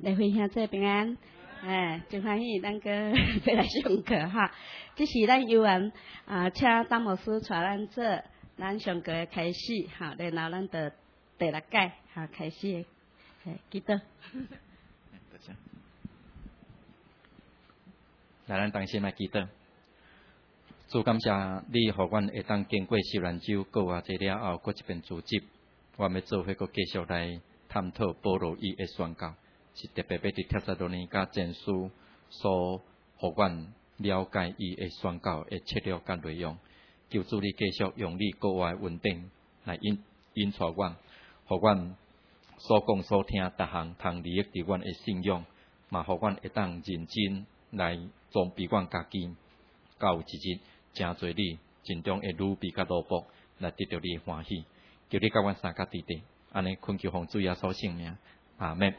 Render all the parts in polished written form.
来分享这平安，真欢喜咱个要来上课哈。这是咱幼儿请张牧师带咱做咱上课的开始哈，然后咱就第六届哈开始，记得。 来，咱同心来祈祷。主感谢你，互阮会当经过受难周过偌济了后，搁一遍组织，我们要做伙搁继续来探讨保罗伊的宣告，是特别要伫帖撒罗尼迦前书所互阮了解伊的宣告的策略甲内容。求主你继续用你国外稳定来引带阮，互阮所讲所听逐项通利益伫阮的信仰，嘛互阮会当认真来装备阮家己，到有一日真侪你真中的女婢甲奴仆来得到你的欢喜。求你甲阮三甲弟弟，安尼恳求奉主耶稣圣名，阿们。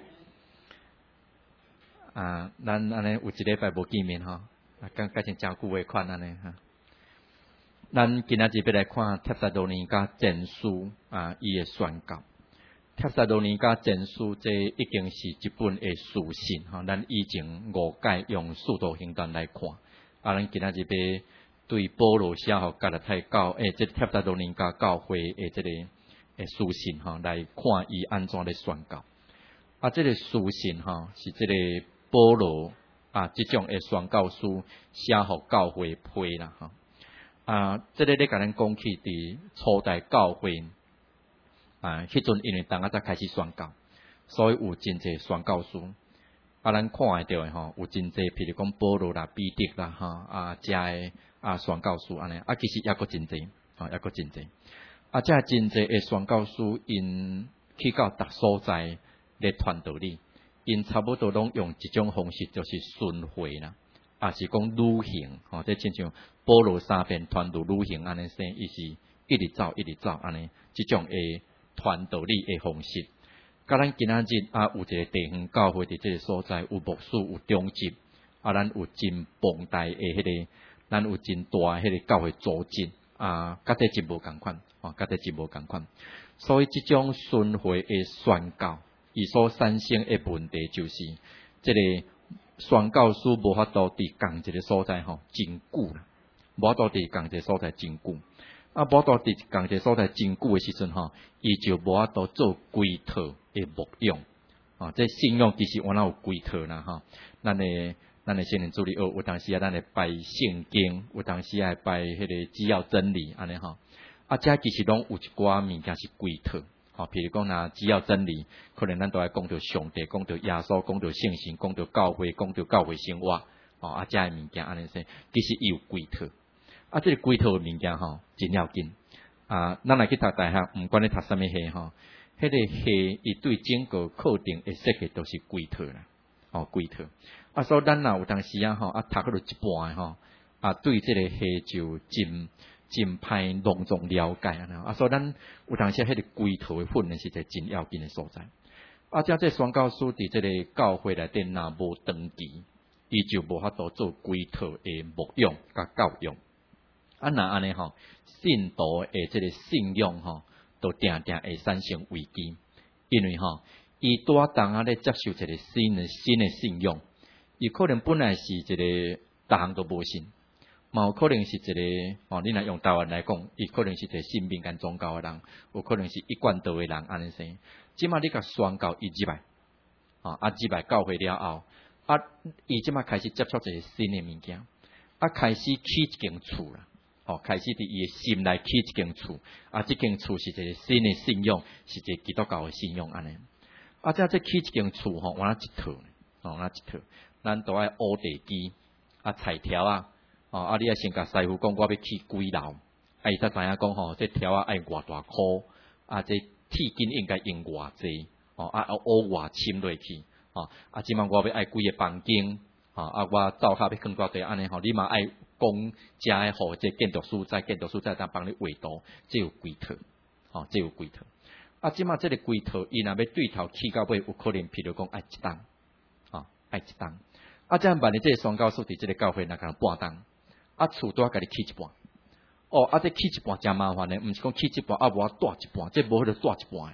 咱安尼有一礼拜无见面吼，感情真久的款安尼哈。咱今仔日要来看帖撒罗尼迦前书伊的宣告。帖撒罗尼迦前书这已经是一本的书信吼，咱以前5届用速度行传来看，咱今仔日要对保罗写互加拉太教这帖撒罗尼迦教会的这个书信吼，来看伊安怎咧宣告。这个书信吼是这个保罗这种的宣告书写互教会批啦吼。这个咧甲咱讲起伫初代教会迄阵因为当才开始宣告，所以有真侪宣告书。咱看会到的吼，有真侪，譬如讲保罗啦、彼得啦遮的宣告书安尼，其实抑阁真侪，抑阁真侪。遮真侪的宣告书，因去到逐所在咧传道理，因差不多拢用一种方式，就是顺回啦，是讲旅行，这亲像保罗3遍传道旅行安尼说，伊是一直走安尼，即种的传道理的方式。甲咱今仔日有一个地方教会伫即个所在，有牧师，有中级，咱有真庞大的迄个，咱有真大迄个教会组织，甲这真无共款，甲这真无共款。所以即种顺回的宣告，伊所产生的问题就是，即个宣告书无法度伫共一个所在真久啦，无法度伫共一个所在真久。无法度伫共一个所在真久的时阵伊就无法度做规套的牧养。这信仰其实原来有规套啦咱的圣灵助理有当时咱会拜圣经，有当时会拜迄个只要真理安尼这其实拢有一寡物件是规套。譬如讲只要真理，可能咱都爱讲到上帝，讲到耶稣，讲到圣神，讲到教会，讲到教会生活，这的物件安尼说，其实伊有规套。这个规套的物件真要紧。咱来去读大学，毋管你读啥物系迄个系伊对整个课程的设计都是规套啦，规套。所以咱若有当时读到一半对这个系就真歹隆重了解所以咱有当时迄个规套的训练是一个真要紧的所在。这宣告书伫这个教会内底若无长期，伊就无法度做规套的牧养甲教育。若安尼信徒的这个信仰都定定会产生危机，因为伊拄当咧接受一个新的信仰，伊可能本来是一个逐项都无信，嘛有可能是一个你若用台湾来讲，伊可能是一个信民间宗教的人，有可能是一贯道的人安尼说。即马你甲宣告伊入来，入来教会了后，伊即马开始接触一个新的物件，开始起一间厝啦。开始伫伊的心内起一间厝，这间厝是一个新的信仰，是一个基督教的信仰安尼。这起一间厝原来一套，咱都爱乌地基，菜条你先甲师傅讲，我要起几楼，伊才知影讲这条爱偌大箍，这铁筋应该用偌济，乌偌深落去，即满我要爱几个房间，我灶下要放偌济安尼你嘛爱。讲遮诶互这建筑师在当帮你画图，这有规套，这有规套。即马这个规套，伊若要对头起到尾，有可能譬如讲爱一档，爱一档。这样办呢？这个宣教书伫这个教会若讲半档，厝拄甲你起一半。这起一半真麻烦呢，毋是讲起一半无带一半，这无迄个带一半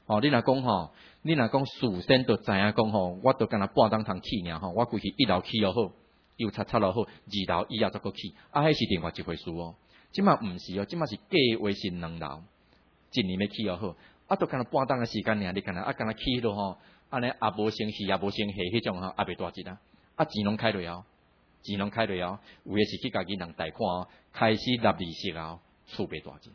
哦，你若讲事先就知影讲吼，我都干那半当通起尔吼，我规去1楼起又好，又插又好，2楼以后再搁起，迄是另外一回事哦。即马毋是哦，即马是计划是2楼，一年要起又好，都干那半当的时间尔，你干那干那起迄落吼，安尼也无成事也无成下迄种吼，也袂大钱啊，钱拢开落后，有诶是去家己人贷款哦，开始纳利息后，厝袂大钱。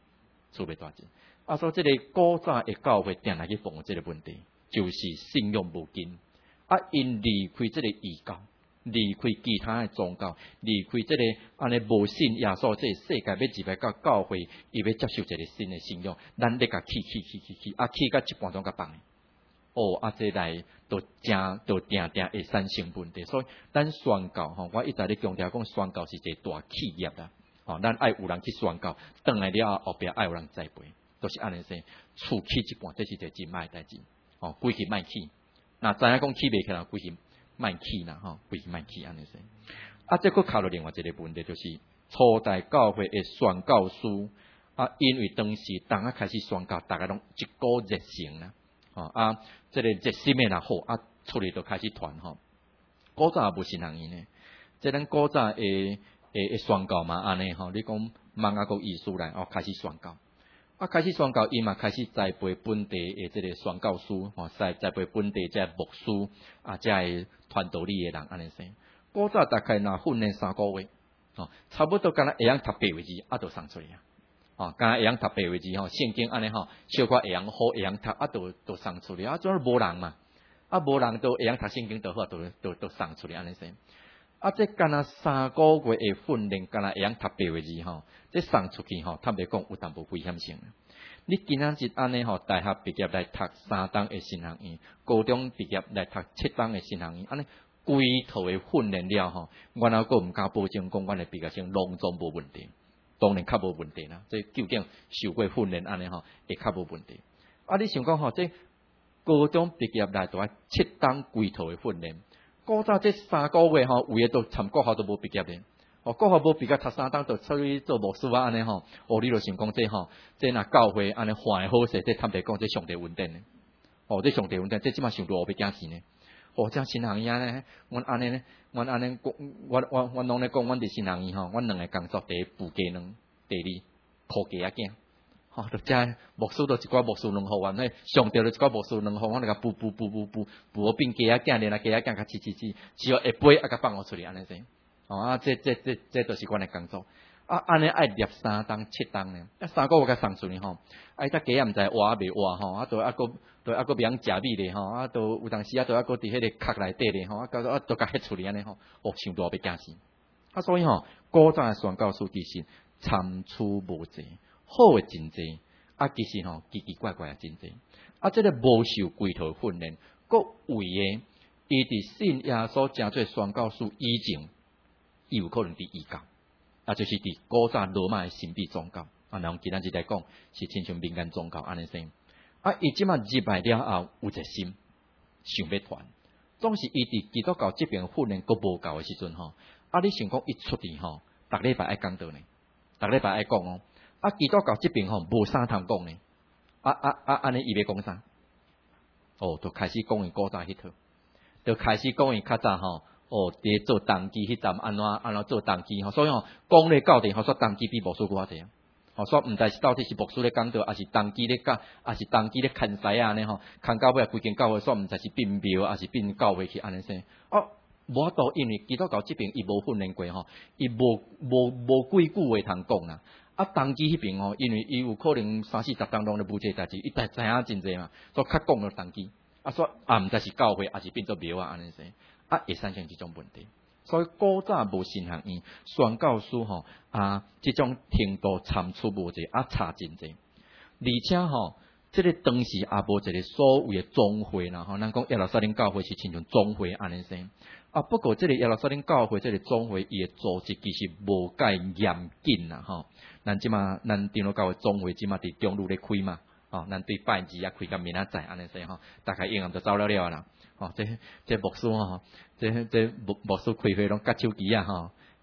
所以这个古早的教会定来去碰这个问题，就是信用无根。因离开这个异教，离开其他的宗教，离开这个安尼无信耶稣，这个世界要入来到教会，伊要接受一个新的信仰，咱得甲起，起到一半钟甲放。这来都定会产生问题，所以咱宣教吼，我一直咧强调讲，宣教是一个大企业啦。咱爱有人去宣教，转来了后壁爱有人栽培，都是安尼说，厝起一半，这是一个真歹代志。规气卖起，那知影讲起袂起来，规气卖起啦，规气卖起安尼说。这个卡落另外一个问题，就是初代教会的宣教师，因为当时当开始宣教，大家拢一股热情啦。这个热心的也好，出嚟就开始传吼。古早也无信行因呢，这咱古早的宣教嘛安尼吼，你讲蒙阿国意思来开始宣教，开始宣教，伊嘛开始栽培本地的这个宣教师，栽培本地这牧师这传道理的人安尼说。古早大概若训练3个月，差不多敢若会晓读8个字，就送出去啊。敢若会晓读8个字圣经安尼小可会晓好会晓读，都送出去总无人嘛，无人都会晓读圣经就好，都送出去安尼说。这敢若3个月的训练，敢若会晓读8个字这送出去坦白讲有淡薄危险性。你今仔日安尼大学毕业来读3档的神学院，高中毕业来读7档的神学院，安尼规套的训练了我还阁毋敢保证讲阮的毕业生拢总无问题。当然较无问题啦，这究竟受过训练安尼会较无问题。你想讲这高中毕业来都要7档规套的训练，古早这3个月有诶都参国校都无毕业咧。国校无毕业读3档就出去做牧师安尼你就想讲这若教会安尼换诶好势，这坦白讲这上帝稳定咧。这上帝稳定，这即马想到我要惊死呢。这新行业呢，阮安尼，我拢咧讲，阮伫新行业阮2个工作，第一补鸡卵，第二抱鸡仔囝。就这牧师都一寡牧师卵互阮，上帝就一寡牧师卵互阮，甲补我变鸡仔囝，连鸡仔囝甲饲到下背甲放我出去安尼先。这都是阮的工作。安尼爱摄3档7档呢，3个月甲送出去伊只鸡也毋知活未活都还阁袂晓食米咧都有当时都还阁伫迄个壳内底咧都甲迄处理安尼想到要惊死。所以古早的宣教师其实参差无济，好的真济，其实奇奇怪怪的真济。这个无受规套训练，阁为的伊伫信耶稣诚做宣教师以前，伊有可能伫异教。就是伫古早罗马的神秘宗教，然后今仔日来讲是亲像民间宗教安尼先。伊即马入来了后有一个心，想要传，总是伊伫基督教这边训练阁无够的时阵你想讲伊出去逐礼拜爱讲道呢，逐礼拜爱讲基督教这边无啥通讲呢，安尼伊要讲啥？就开始讲伊古早迄套，就开始讲伊较早伫做当机迄站安怎做当机所以讲咧到底说当机比牧师偌济所以毋知是到底是牧师咧讲道，还是当机咧教，还是当机咧看师安尼看到尾规间教会，所以毋知是变庙还是变教会去安尼说无法度，因为基督教这边伊无训练过伊无几句话通讲啦。当机迄边因为伊有可能30-40档拢咧无这代志，伊知影真济嘛，所以较讲了当机所以毋知是教会还是变做庙安尼说。会产生这种问题，所以古早无神学院宣教师这种程度参差无济，差真济。而且这个当时也无一个所谓的总会啦咱讲耶路撒冷教会是亲像总会安尼先不过这个耶路撒冷教会这个总会伊的组织其实无介严谨啦咱即马咱长老教会总会即马伫中路咧开嘛咱对拜二开到明仔载安尼说大概应用就走了啦。这牧师这牧师开会拢夹手机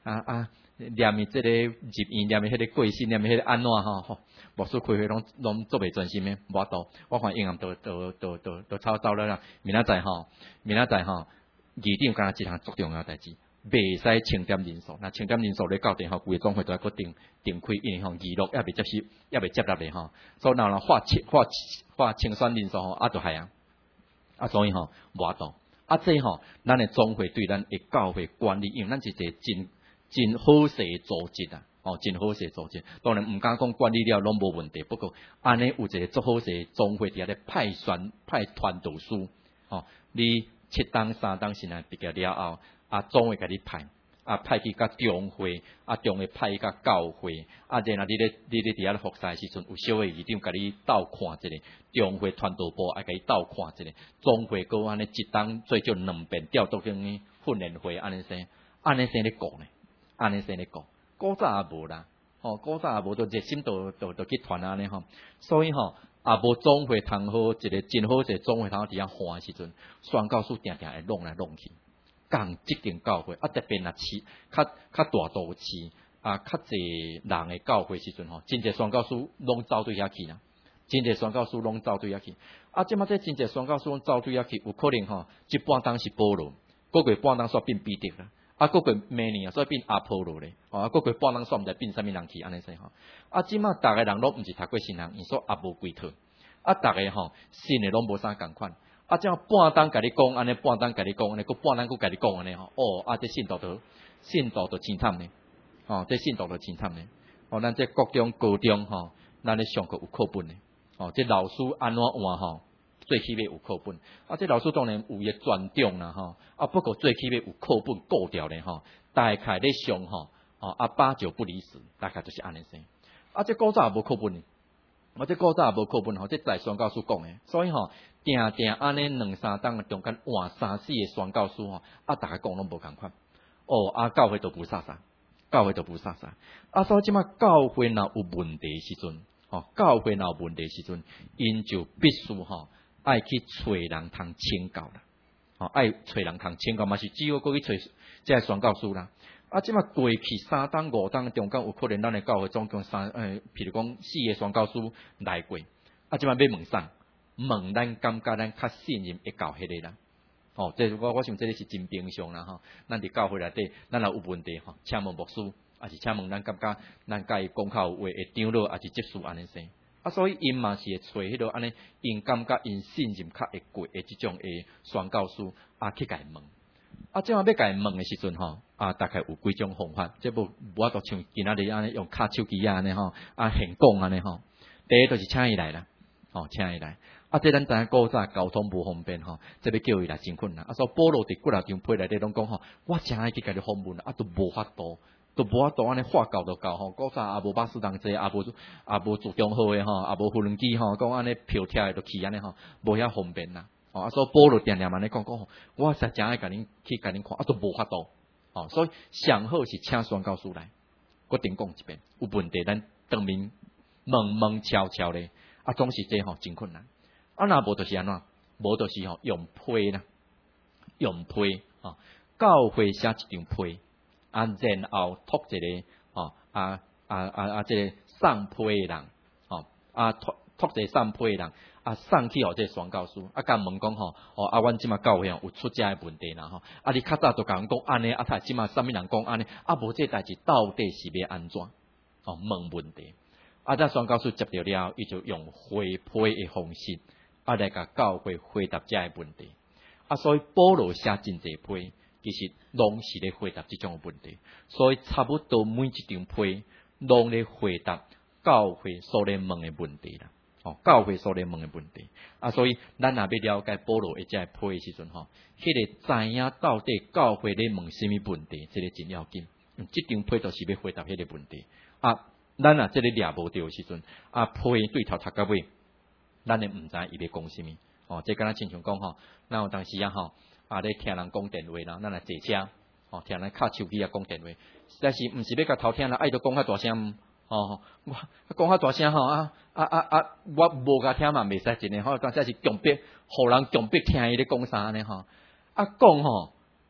念伊即个入院，念伊迄个过身，念伊迄个安怎吼，牧师开会拢做袂专心诶，无度。我看英暗都走了啦。明仔载吼，议长敢若一项足重要代志，袂使清点人数。那清点人数咧到地吼，规个总会都要搁定开，因为吼娱乐也未接纳咧吼。所以若划清算人数吼，就系所以吼无度。这吼，咱诶总会对咱诶教会管理，因为咱是一个真好势诶组织啊，真好势诶组织。当然毋敢讲管理了拢无问题，不过安尼有一个足好势诶总会伫遐咧派传道书，你7当3当先来毕业了后，总会甲你派去甲中会，中会派去甲教会，然后你咧伫遐咧服侍时阵，有小诶议长甲你斗看一下，中会传道部甲你斗看一下，总会搁安尼一当最少2遍调到去训练会安尼生咧顾呢，安尼生咧顾，古早也无啦，古早也无都热心都去传安尼吼，所以吼。无总会通好一个真好势总会通伫遐换诶时阵，宣教书定会弄来弄去，共即间教会特别若市较大都市较济人诶教会时阵吼，真侪宣教书拢走对遐去啦，真侪宣教书拢走对遐去。即马这真侪宣教书拢走对遐去，有可能吼，一半当是保罗，过过半当煞变彼得啦。过过明年所以变阿波罗咧，过过半人煞毋知变啥物人去安尼说吼。即马逐个人拢毋是读过新人，因所也无规套。逐个吼新诶拢无啥共款。即马半当甲你讲安尼，半当甲你讲安尼，半当甲你讲安尼吼。这信徒都真惨呢。这信徒都真惨呢。咱这国中高中吼，咱咧上课有课本呢。这老师安怎换吼？最起码有课本，这老师当然有伊专长啦吼，不过最起码有课本顾掉咧吼，大概咧上吼，8九不离10，大概就是安尼生。这古早也无课本呢，这古早也无课本吼，这在宣教书讲诶，所以吼，定安尼2-3当中间换3-4个宣教书吼，大家讲拢无共款。教会都不啥，教会都不啥。所以即马教会若有问题时阵，教会若有问题时阵，因就必须吼。爱去找人通请教啦，爱找人通请教嘛是只有过去找这宣教书啦。即马过去3当5当中间有可能咱诶教会总共譬如讲4个宣教书来过，即马要问啥？问咱感觉咱较信任会教迄个啦。这我想这个是真平常啦吼。咱伫教会内底，咱若有问题吼，请问牧师，还是请问咱感觉咱甲伊讲口有话会长老，还是执事安尼生。所以因嘛是会找迄个安尼，因感觉因信任较会过诶即种诶宣教书去甲伊问。即马要甲伊问诶时阵吼，大概有几种方法，即无法度像今仔日安尼用卡手机安尼吼，现讲安尼吼。第一就是请伊来啦，请伊来。这咱知影古早交通无方便吼，这要叫伊来真困难。所以保罗伫几若张批内底拢讲吼，我真爱去甲你访问都无法度。都无法度安尼话教就教吼，古早也无巴士同齐，也无自强号诶吼，也无无人机吼，讲安尼票贴诶就去安尼吼，无遐方便啦。所以保罗定安尼讲吼，我实真爱甲恁去甲恁看，都无法度。所以上好是请宣教书来，我顶讲一遍，有问题咱当面问悄悄咧，总是这吼真困难。若无就是安怎？无就是吼用批啦，用批教会写一张批。然后托一个这个送批诶人，托一个送批诶人，送去互这个宣教书，甲问讲吼，阮即马教会有出遮诶问题啦吼，你较早就甲阮讲安尼，他即马啥物人讲安尼，无这代志到底是要安怎？问问题，这宣教书接着了，伊就用回批诶方式，来甲教会回答遮诶问题，所以保罗写真侪批。其实拢是咧回答即种问题，所以差不多每一张批拢咧回答教会所咧问诶问题啦。教会所咧问诶问题，所以咱若要了解保罗一只批诶时阵吼，迄个知影到底教会咧问什么问题，这个真要紧。即张批就是要回答迄个问题。咱若这个掠无着诶时阵，批对头读到尾，咱也毋知伊要讲什么。这敢若亲像讲吼，咱有当时吼。咧听人讲电话啦，咱来坐车，听人敲手机讲电话，实在是毋是要甲偷听啦，爱着讲较大声，我讲较大声吼，我无甲听嘛，袂使真诶吼，但是强迫，互人强迫听伊咧讲啥呢吼，讲吼，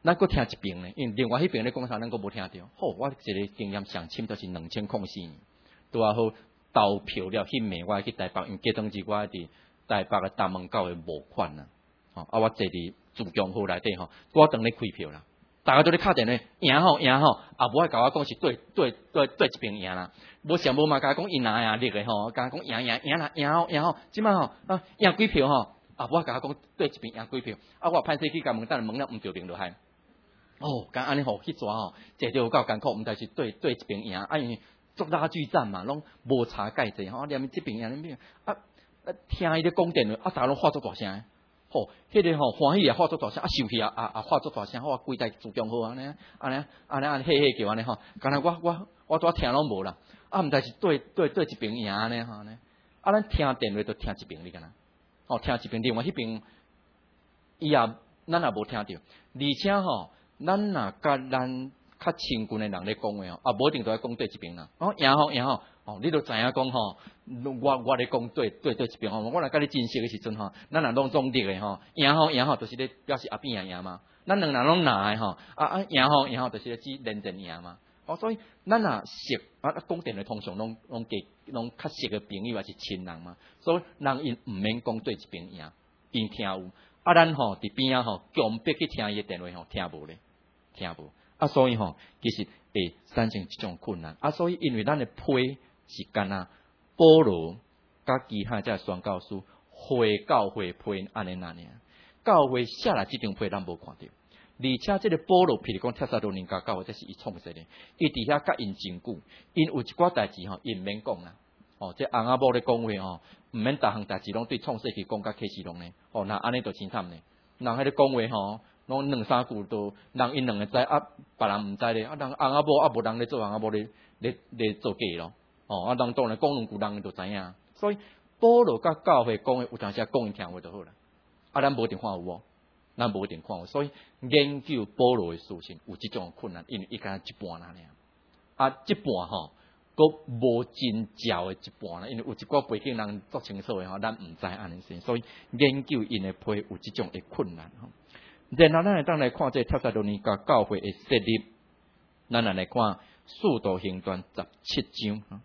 咱搁听一遍呢，因为另外迄边咧讲啥，咱搁无听着。好，我一个经验上深就是2004年，拄啊好投票了，迄暝我去台北，因为过当时我伫台北嘅大门口嘅募款啦，我坐伫自强号内底我当咧开票啦，大家都咧敲电话，赢吼，无爱甲我讲是对一边赢啦，无想无嘛甲我讲因哪赢力嘅甲我讲赢啦，赢吼，即摆赢几票无爱甲我讲对一边赢几票，我歹势去甲问，等问了毋对面就害。敢安尼去抓坐着有够艰苦，毋知是对一边赢，因为作拉锯战嘛，拢无差介济连这边赢那边听伊咧讲电话，大家拢发作大声，迄个欢喜也发作大声，生气发作大声，我规台自强好安尼嘿叫安尼敢若我拄听拢无啦，毋知是对一边赢安尼咱听电话就听一边哩敢若，听一边，另外迄边伊也咱也无听着，而且咱若甲咱较亲近的人咧讲话无一定都爱讲对一边啦。赢吼，你都知影讲我咧讲对一边我若甲你真熟的时阵咱若拢中立的赢吼，就是咧表示阿边也赢嘛。咱两人拢拿的赢吼，就是咧指认真赢嘛。所以咱若熟讲电话通常拢较熟的朋友还是亲人嘛。所以人因毋免讲对一边赢，因听有。咱伫边强迫去听伊的电话听无咧。听无所以其实会产生这种困难所以因为咱的批是干保罗甲其他这宣教师回教会批安尼那呢，教会写来这张批咱无看到，而且这个保罗譬如讲帖撒罗尼迦教会这是伊创设的，伊伫遐甲因真久，因有一寡代志因免讲啦，这翁仔某咧讲话毋免逐项代志拢对创世纪讲甲启示录呢，那安尼就真惨呢，人迄咧讲话拢两三句都人因两个知别人毋知咧，人翁仔某无人咧做翁仔某咧做假咯，人当然讲两句人就知影，所以保罗甲教会讲的有当时讲因听话就好啦，咱无一定看有无，咱无一定看有，所以研究保罗的事情有即种困难，因为伊敢一半啦尔，即半佫无真照的一半啦，因为有一寡背景人作清楚的咱毋知安尼先，所以研究因的批有即种的困难然后咱会当来看这帖撒罗尼迦教会的设立，咱来看《使徒行传》17章，《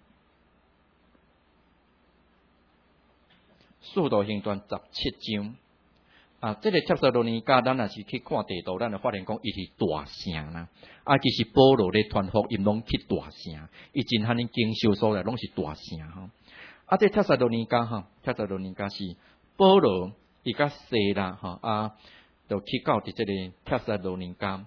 使徒行传》17章这个帖撒罗尼迦，咱若是去看地图，咱会发现讲伊是大城啦。其实保罗咧传福音拢去大城，伊真罕尼经修所在拢是大城这帖撒罗尼迦帖撒罗尼迦是保羅伊甲西拉就去到伫即个帖撒羅尼迦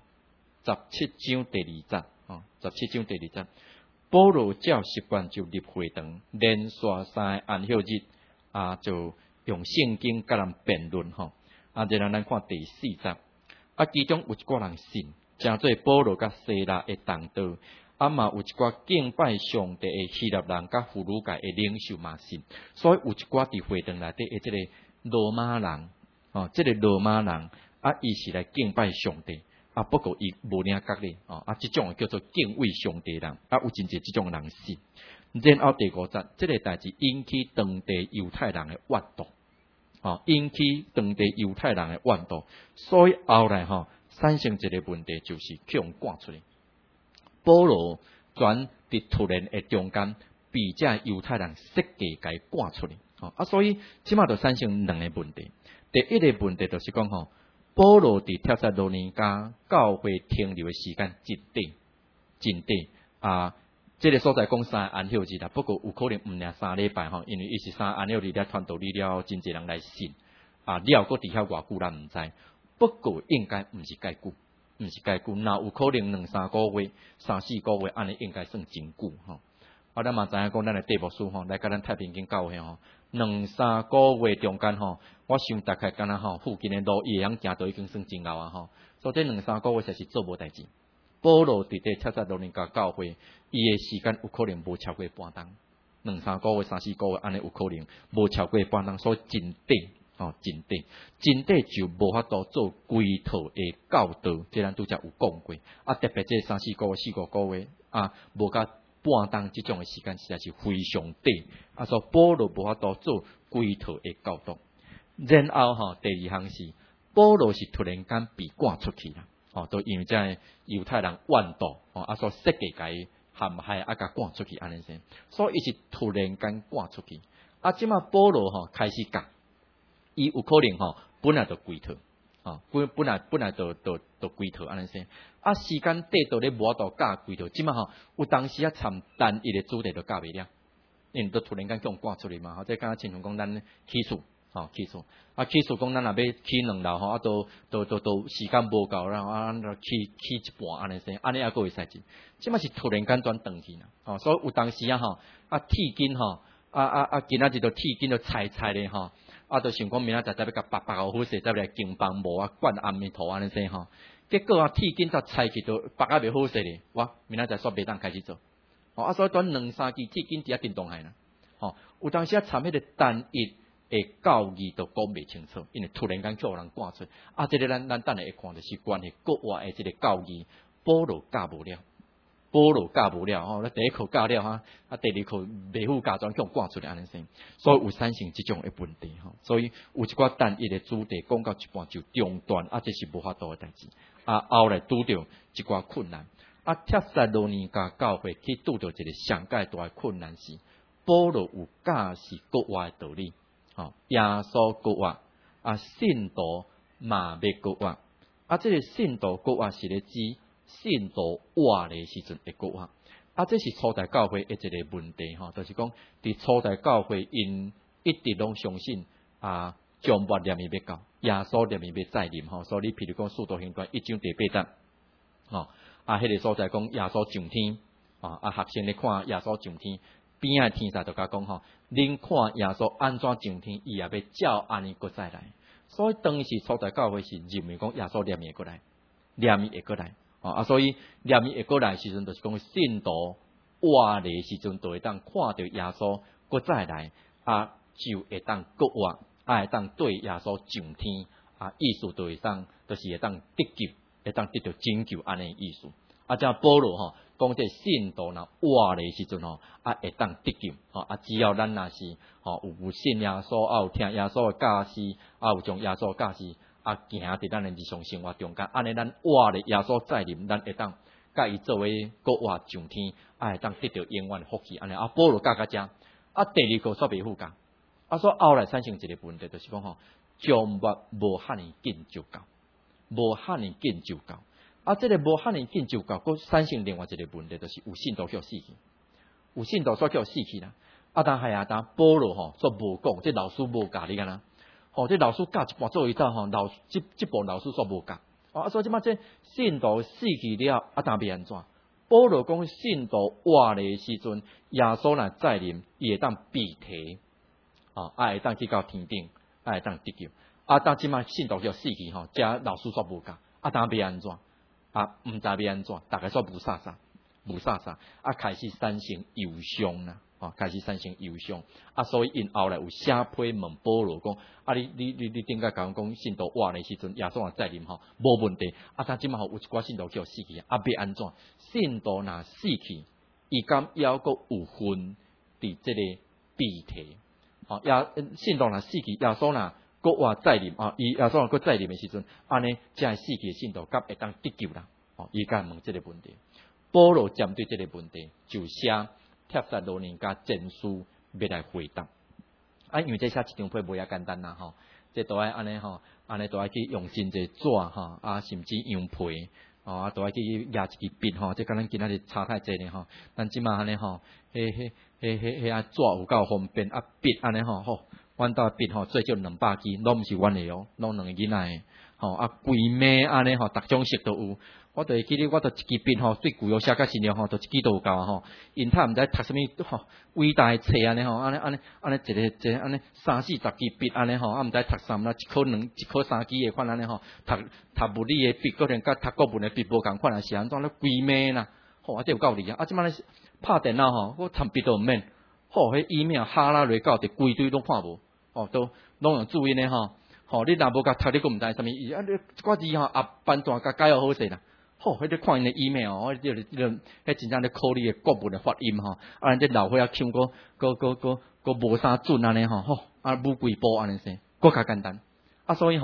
17章第2節17章第2節，保羅照習慣就入會堂，連續3個安息日就用聖經甲人辯論然後咱看第4節其中有一寡人信，誠做保羅甲西拉的同道，嘛有一寡敬拜上帝的希臘人甲弗魯界的領袖嘛信，所以有一寡伫會堂內底的即個羅馬人即個羅馬人伊是來敬拜上帝不過伊無領覺咧即種叫做敬畏上帝人有真濟即種人信。然後第5節，即個代志引起當地猶太人的怨毒引起當地猶太人的怨毒，所以後來產生一個問題，就是去用趕出來。保羅轉佇突然的中間，被這猶太人設計給趕出來所以即馬就產生兩個問題。第一個問題就是講保羅佇帖撒羅尼迦教會停留的時間真短這個所在講3個安息日啦，不過有可能唔領3禮拜因為伊是3個安息日咧傳道理了，真濟人來信了閣佇遐偌久咱唔知，不過應該唔是介久，若有可能2-3個月、3-4個月安尼應該算真久咱嘛知影講咱的地牧師來甲咱太平間教會2-3個月中間我想大概敢若附近的路會曉行到已經算真夠所以這2-3個月實是做無代誌。保羅佇帖撒羅尼迦教會，伊的時間有可能無超過半冬，2-3個月、3-4個月安尼有可能無超過半冬，所以真短真短就無法度做規套的教導，這咱拄則有講過特別這3-4個月、4-5個月無甲半冬這種的時間實在是非常短所以保羅無法度做規套的教導。然後第二項是保羅是突然間被趕出去啦。 都因为这犹太人怨妒所设计甲伊陷害甲赶出去安尼先，所以伊是突然间赶出去。即马保罗开始讲，伊有可能本来就归逃本来就归逃安尼先。时间短到咧无度教归逃，即马有当时参单一个主题就教袂了，因为都突然间叫赶出去嘛。即敢若亲像讲咱起诉起诉讲咱若要起2楼都时间无够，然后起一半安尼先，安尼还佫会使进。即马是突然间转转去啦，所以有当时铁筋今仔日就铁筋就菜咧就想讲明仔载要甲白好势，再来金棒无灌阿弥陀安尼先结果铁筋才菜去就白袂好势咧，明仔载煞袂当开始做，所以转2-3支铁筋伫电动海啦，有当时参迄个单一诶教义都讲袂清楚，因为突然间叫人赶出，这个咱等下会看就是关系国外诶这个教义，保罗教无了。咱第一课教了第二课袂赴家专叫赶出来安尼先，所以有产生即种诶问题所以有一寡单一诶主题讲到一半就中断，这是无法度诶代志。后来拄着一寡困难，帖撒罗尼迦教会去拄着一个上界大诶困难是，保罗有教示国外诶道理，耶稣国外信徒嘛要国外，这个信徒国外是咧指信徒活的时阵会国外，这是初代教会一个问题就是讲，伫初代教会因一直拢相信将末念伊要到，耶稣念伊要再临所以譬如讲使徒行传1章第8节迄个所在讲耶稣上天学生咧看耶稣上天，边仔天使就甲讲恁看耶稣安怎上天，伊也要照安尼搁再来。所以当时初代教会是认为讲耶稣念伊会过来，所以念伊会过来时阵，就是讲信徒活的时阵，就会当看到耶稣搁再来，就会当国活，会当对耶稣上天，意思就会当，就是会当得救，会当得到拯救安尼意思。这保罗讲这信徒若活的时阵会当得救，只要咱若是有信耶稣，有听耶稣的教示，有将耶稣教示。行伫咱的日常生活中间，安尼咱活的耶稣再临，咱会当甲伊作为国活上天，会当得到永远的福气。安尼保罗教到这，第二个煞袂赴教，所以后来产生一个问题，就是讲将末无遐尼紧就到，无遐尼紧就到。这个无遐尼紧就到，佫产生另外一个问题，就是有信徒叫死去，有信徒煞叫死去啦。但保罗煞无讲，这老师无教你干呐。这老师教一半做一道这部老师煞无教所以即马这信徒死去了但要安怎？保罗讲信徒活的时阵，耶稣若再临，伊会当被提会当去到天顶，会当得救但即马信徒叫死去这老师煞无教但要安怎？毋知要安怎，大家煞无啥开始产生忧伤啦。开始产生忧伤所以因后来有写批问保罗讲你顶个讲信徒活的时阵，耶稣若再临无问题但即马有一寡信徒叫死去要安怎？信徒若死去，伊敢还佫有份伫这个被提信徒若死去，耶稣若国活再临耶稣若佫再临的时阵，安尼才死去的信徒敢会当得救啦伊敢问这个问题。保罗针对这个问题就写帖撒罗尼迦前书要来回答因为这写一张批无遐简单啦这都爱安尼安尼都爱去用真济纸甚至羊皮都爱去压一支笔这敢咱今仔日差太济呢咱即马安尼迄纸有够方便笔安尼阮兜笔最少200支，拢毋是阮的拢两个囡仔的规暝安尼逐种色都有。我就会记得，我就一支笔最贵写甲新了就一支都有够因他毋知读什么伟大的册安尼安尼一个安尼30-40支笔安尼毋知读啥啦，一颗3支的款安尼读物理的笔，可能甲读国文的笔无共款是安怎咧规暝啦这有够厉害即摆咧拍电脑我参笔都毋免迄email哈拉落到规堆拢看无都拢用注音的你若无甲读你佫毋知啥物意你一寡字班段甲改好势啦迄个看因的 email 迄真正咧考你的国文的发音这老伙仔腔佫无啥准安尼武规波安尼些佫较简单所以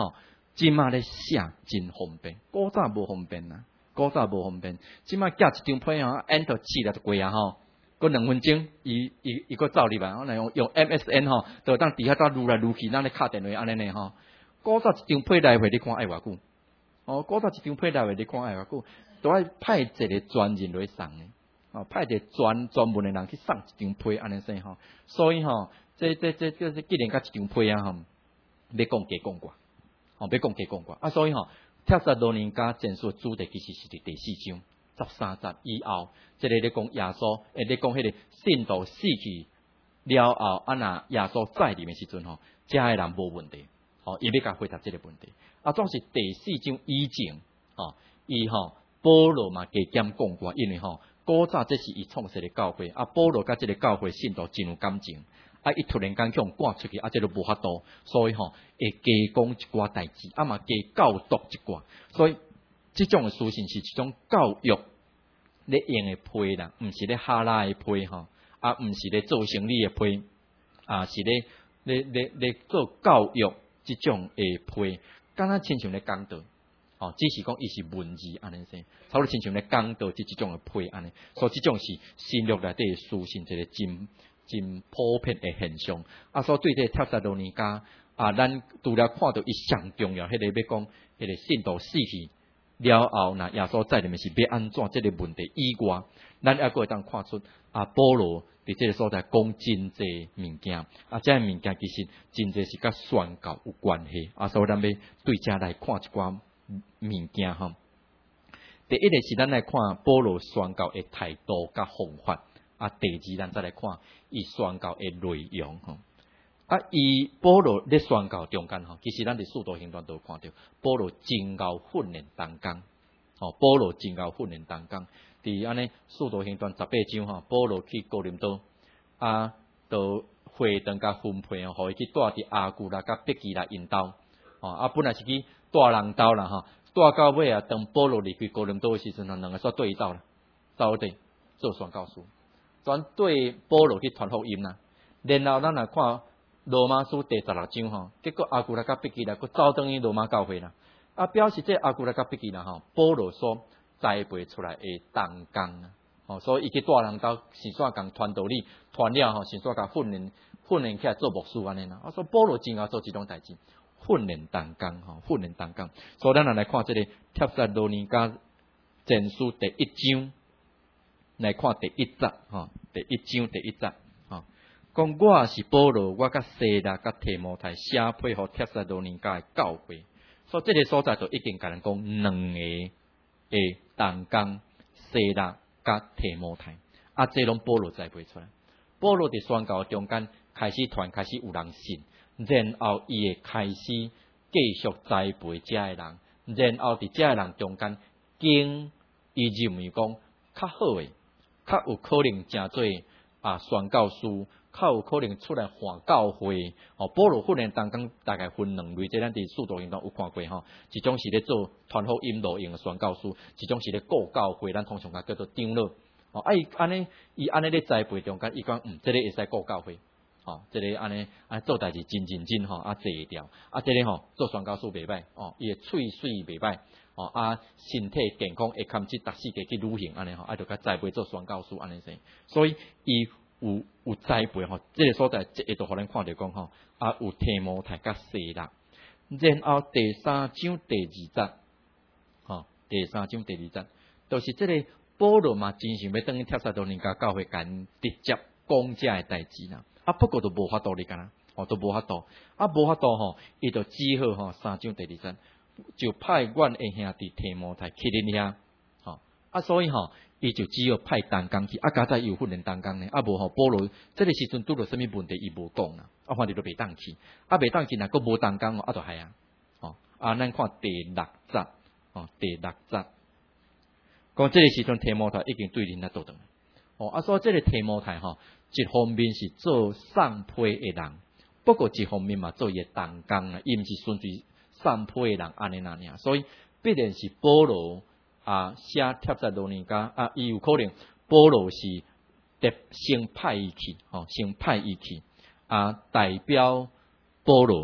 即马咧写真方便，古早无方便啊，古早无方便。即马寄一张批吼，按到试了就过啊吼，过2分钟，伊个走入来，我来用 MSN 吼，就当底下搭撸来撸去，咱咧敲电话安尼呢吼。古早一张批来回你看爱偌久？哦，古早一张批来回你看爱偌久？都爱派一个专人来送诶，哦，派一个专门诶人去送一张批安尼说吼。所以吼，这既然甲一张批啊吼，要讲加讲寡，哦，要讲加讲寡啊，所以吼，帖撒罗尼迦前书主题其实是第4章13节以后，这个咧讲耶稣，咧讲迄个信徒死去了后，啊那耶稣再临诶时阵吼，遮诶人无问题，哦，伊要甲回答这个问题。啊，总是第4章以前，吼，伊吼。保罗嘛加减讲过，因为吼古早这是伊创设的教会，啊保罗甲这个教会信徒真有感情，啊伊突然间向赶出去，啊这个无法度，所以吼会加讲一寡代志，啊嘛加教导一寡，所以这种的书信是一种教育咧用的批啦，毋是咧哈拉的批吼，啊毋是咧做生理的批，啊是咧做教育这种的批，敢若亲像咧讲道。哦，只是讲伊是文字安尼先，差不多亲像咧讲道即种诶批安尼，所以即种是新约内底诶书信一个真普遍诶现象。啊，所以对这帖撒罗尼迦啊，咱除了看到伊上重要，迄个要讲迄个信徒死去了后，那耶稣再临是要安怎即个问题以外，咱还阁会当看出啊，保罗伫即个所在讲真济物件，啊，即个物件其实真济是甲宣教有关系。啊，所以咱要对遮来看一寡物件吼，第一个是咱来看保罗宣教的态度甲方法，啊，第二咱再来看伊宣教的内容吼。啊，伊保罗咧宣教中间吼，其实咱伫使徒行传都有看到，保罗真熬训练当中，吼，保罗真熬训练当中，伫安尼使徒行传18章吼，保罗去哥林多，啊，都会当甲分配吼，互伊去带伫阿古拉甲毕基拉因兜，吼，啊，本来是去带人兜啦吼，带到尾啊，当保罗离开哥林多的时阵，两个煞对伊走啦，走对做宣教书，专对保罗去传福音啦。然后咱来看罗马书第16章吼，结果阿古拉甲毕基拉佫走转去罗马教会啦，啊，表示这阿古拉甲毕基拉吼，保罗所栽培出来的同工啊，吼，所以伊去带人兜是煞共传道理，传了吼，是煞甲训练起来做牧师安尼啦。啊，所以保罗真爱做这种代志。训练同工吼，训练同工，所以咱来看这个帖撒罗尼迦前书第1章，来看第1节吼，第1章第1节吼，讲我是保罗，我甲西拉甲提摩太写配合帖撒罗尼迦的教会，所以这个所在就已经甲人讲2个的同工，西拉甲提摩太，啊，这拢保罗栽培出来，保罗伫宣教中间开始开始有人信。然后伊会开始继续栽培遮个人，然后伫遮个人中间经伊认为讲较好诶，较有可能成做宣教师，较有可能出来换教会。哦，保罗训练当中大概分2类，即咱伫使徒行传有看过吼，一种是咧做传福音路用诶宣教师，一种是咧顾教会，咱通常叫做长老。哦，伊安尼咧栽培中间，伊讲即个会使顾教会。哦，这个安尼做代志真认真吼，啊坐调，啊这个吼做宣教师袂歹，哦，伊诶喙水袂歹，哦啊身体健康会堪去逐世界去旅行安尼吼，啊就甲栽培做宣教师安尼说，所以伊有栽培吼，这个所在会都互咱看着讲吼，啊有提摩太甲西拉，然后第3章第2節，吼第3章第2節，就是这个保羅嘛真想要等于帖撒羅尼迦教會間直接講遮個代志啦。啊，不過都無法度你干啦，哦，都無法度，啊，無法度吼，伊就只好吼3章第2節，就派阮的兄弟提摩太去恁遐，吼，啊，所以吼，伊就只好派同工去，啊，加在有訓練同工呢，啊，無吼保羅，這個時陣拄到什麼問題伊無講啦，啊，反正就袂當去，啊，袂當去若佫無同工哦，啊，就係啊，哦，啊，咱看第6節，哦，第6節，講這個時陣提摩太已經對恁遐倒轉，哦，啊，所以這個提摩太吼。一方面是做送批的人，不過一方面嘛做伊的同工啦，伊毋是純粹送批的人安尼那爾，所以必然是保羅寫帖撒羅尼迦伊有可能保羅是先派伊去，先派伊去代表保羅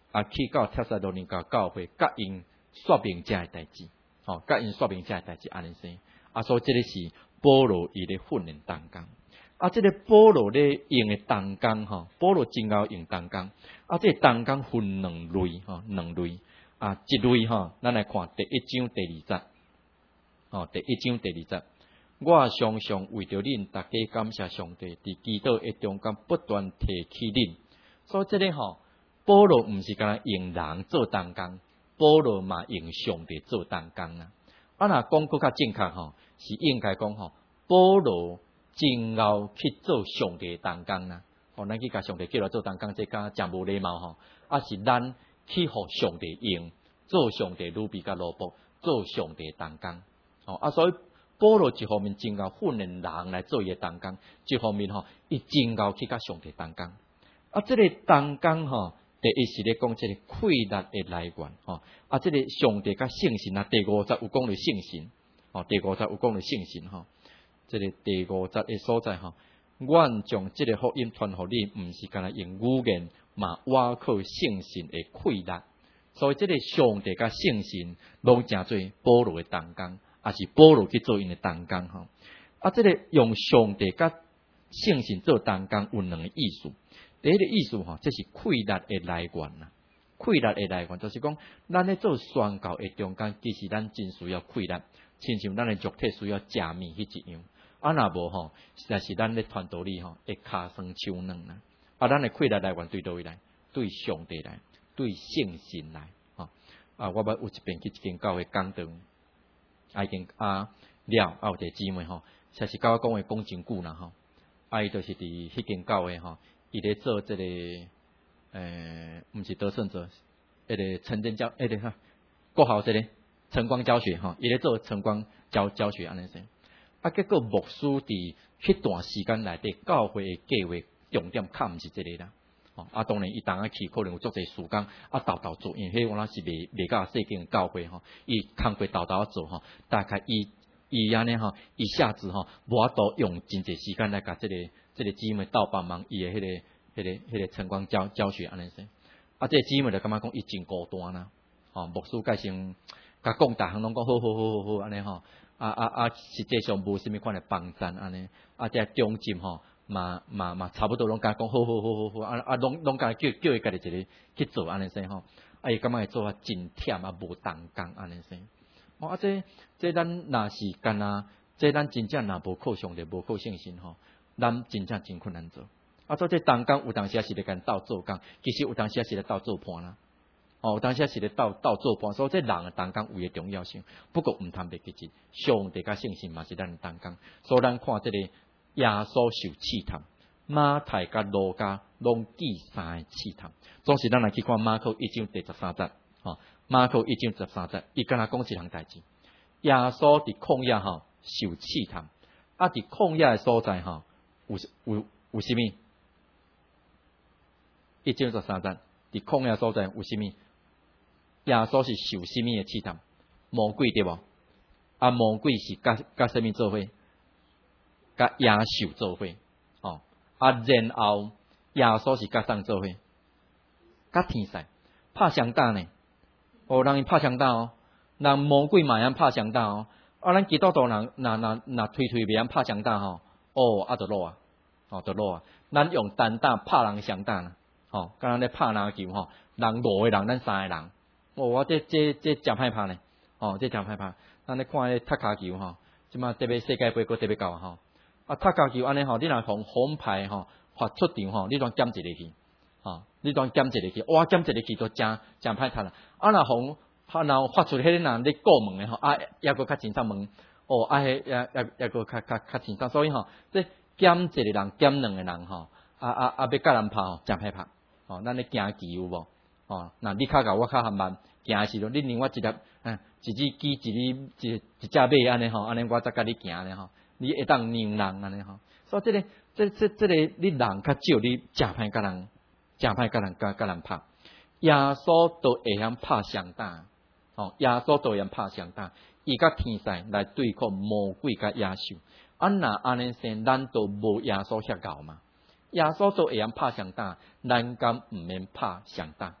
去到帖撒罗尼迦教会，甲因说明这代志，甲因说明这代志安尼生。所以这个是保罗伊咧训练同工。这个保罗咧用的同工，保罗真够用同工。这个同工分两类，两类。一类咱来看第1章第2节。第1章第2节，我常常为着恁大家感谢上帝，伫基督的中间不断提起恁。所以这个保罗毋是干用人做同工，保罗嘛用上帝做同工啊。若讲更较正确是应该讲保罗真够去做上帝同工啦。咱去甲上帝叫来做同工，这敢真无礼貌是咱去互上帝用，做上帝女婢甲奴仆，做上帝同工。所以保罗一方面真够训练人来做伊的同工，一方面伊真够去甲上帝同工。这个同工第一是咧讲这个快乐的来源这个上帝甲圣神第5节有讲到圣神第5节有讲到圣神这个第5节的所在阮将这个福音传互你，毋是干用语言，嘛挖靠圣神的快乐。所以这个上帝甲圣神拢诚做保罗的同工，也是保罗去做因的同工这个用上帝甲圣神做同工有两个意思。第一个意思这是快乐的来源啦。快乐的来源就是讲，咱咧做宣教的中间，其实咱真需要快乐，亲像咱的肉体需要食面迄一样。若无实在是咱咧传道理会尻酸手软啦。咱的快乐来源对倒位来？对上帝来，对圣神来我捌有一遍去一间教会讲道，已经了，有一个姊妹实是甲我讲话讲真久啦伊就是伫迄间教会伊咧做这个毋是得胜者，迄个晨间教，国校这个晨光教学伊咧做晨光教学安尼先。结果牧师伫迄段时间内底，教会的计划重点较毋是这个啦。当然伊当去可能有足侪时间豆做，因为迄我是未到细间教会伊工课豆做大概伊安尼一下子无法度用真侪时间来甲这个姊妹斗帮忙伊的迄个晨光教学安尼先。这个姊妹就感觉讲伊真孤单啦。牧师介先甲讲大项拢讲好安尼实际上无啥物款的帮衬安尼。这中心嘛差不多拢甲讲好，拢甲叫伊家己一个去做安尼先伊感觉会做真忝无同工安尼先。这咱若是干这咱真正若无靠上帝，无靠圣神咱真正真困难做。做这同工有当时是咧跟斗做工，其实有当时是咧斗做伴啦。有当时是咧斗做伴，所以这人的同工有诶重要性。不过毋通袂记住，上帝甲圣神嘛是咱的同工。所以咱看这个耶稣受试探，马太甲路加拢记3个试探。总是咱来去看马可1章第13节马可1章13节，伊敢若讲一项代志。耶稣伫旷野受试探，伫旷野的所在有啥物？1章13节，伫旷野所在有啥物？耶稣是受啥物的试探？魔鬼对无？魔鬼是甲啥物做伙？甲野兽做伙然后耶稣是甲啥做伙？甲天使拍相打呢？人伊拍相打人魔鬼嘛会拍相打咱基督徒人若推袂晓拍相打就落就落咱用单打拍人相打啦敢若咧拍篮球人5个人咱3个人我这真歹拍呢这真歹拍。咱咧看咧踢骹球即马特别世界杯个特别高踢骹球安尼你若从红牌发出场你当减一个去你当减一个去，减一个去都真歹踢啦。若红发出迄个人咧过门诶抑个较真正门抑个较真正，所以这减一个人减2个人要甲人拍真歹拍咱咧行棋有无若你较甲我较慢行诶时阵，你另外一粒一只鸡一只马安尼安尼我才甲你行咧你会当让人安尼所以这个你人较少，你真歹甲人甲人拍。耶稣都会晓拍相打耶稣都会晓拍相打，伊甲天使来对抗魔鬼甲野兽。若安尼先，咱都无耶稣遐高嘛？耶稣都会晓拍相打，咱敢毋免拍相打？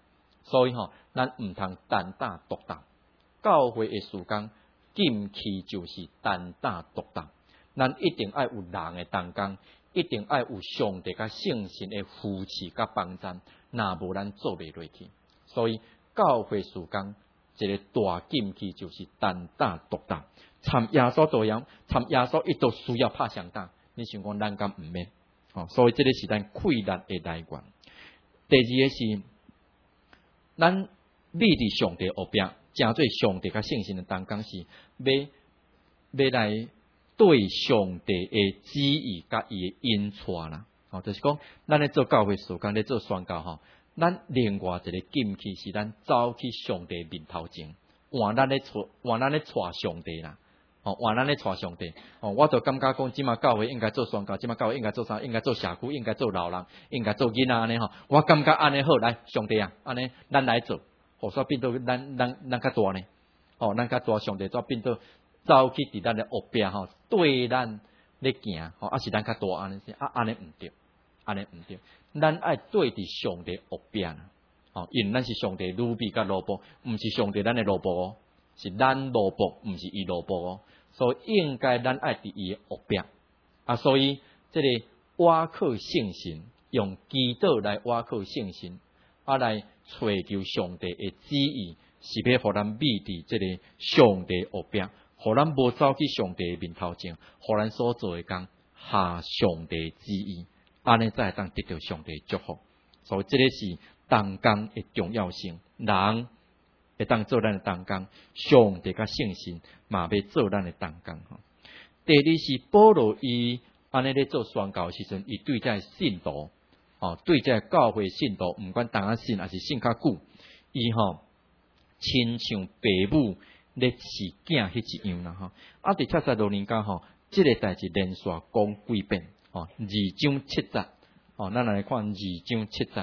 所以咱毋通单打独斗。教会的事工禁忌就是单打独斗，咱一定爱有人的同工，一定爱有上帝甲圣神的扶持甲帮助，若无咱做袂落去。所以教会事工一个大禁忌就是单打独斗。参耶稣都样，参耶稣伊都需要拍上打，你想讲咱敢毋免？所以这个是咱溃力的来源。第二个是咱立伫上帝后边，正做上帝甲圣神的同工，是要来对上帝的旨意甲伊的引带啦。就是讲咱咧做教会事工咧做宣教咱另外一个禁忌是咱走去上帝面头前，换咱咧带上帝啦。换咱咧带上帝。我就感觉讲，即马教会应该做宣教，即马教会应该做啥？应该做社区，应该做老人，应该做囡仔安尼我感觉安尼好，来上帝啊，安尼咱来做，所变做咱较大呢。咱较大上帝则变做走去伫咱的后边对咱咧行是咱较大安尼是安尼毋对，安尼毋对。咱爱对伫上帝后边因为咱是上帝女婢甲奴仆，毋是上帝咱的奴仆是咱奴仆，毋是伊奴仆所以应该咱爱伫伊的后边所以这个倚靠圣神，用祈祷来倚靠圣神来寻求上帝的旨意，是要互咱秘伫这个上帝后边，互咱无走去上帝的面头前，互咱所做的工下上帝的旨意，安尼才会当得到上帝的祝福。所以这个是同工的重要性，人会当做咱的同工，上帝甲圣神嘛要做咱的同工第二是保罗伊安尼咧做宣教时阵，伊对这信徒对这教会信徒，毋管当下信还是信较久，伊亲像爸母咧饲囝迄一样啦伫帖撒罗尼迦即个代志连续讲几遍2章7节咱来看2章7节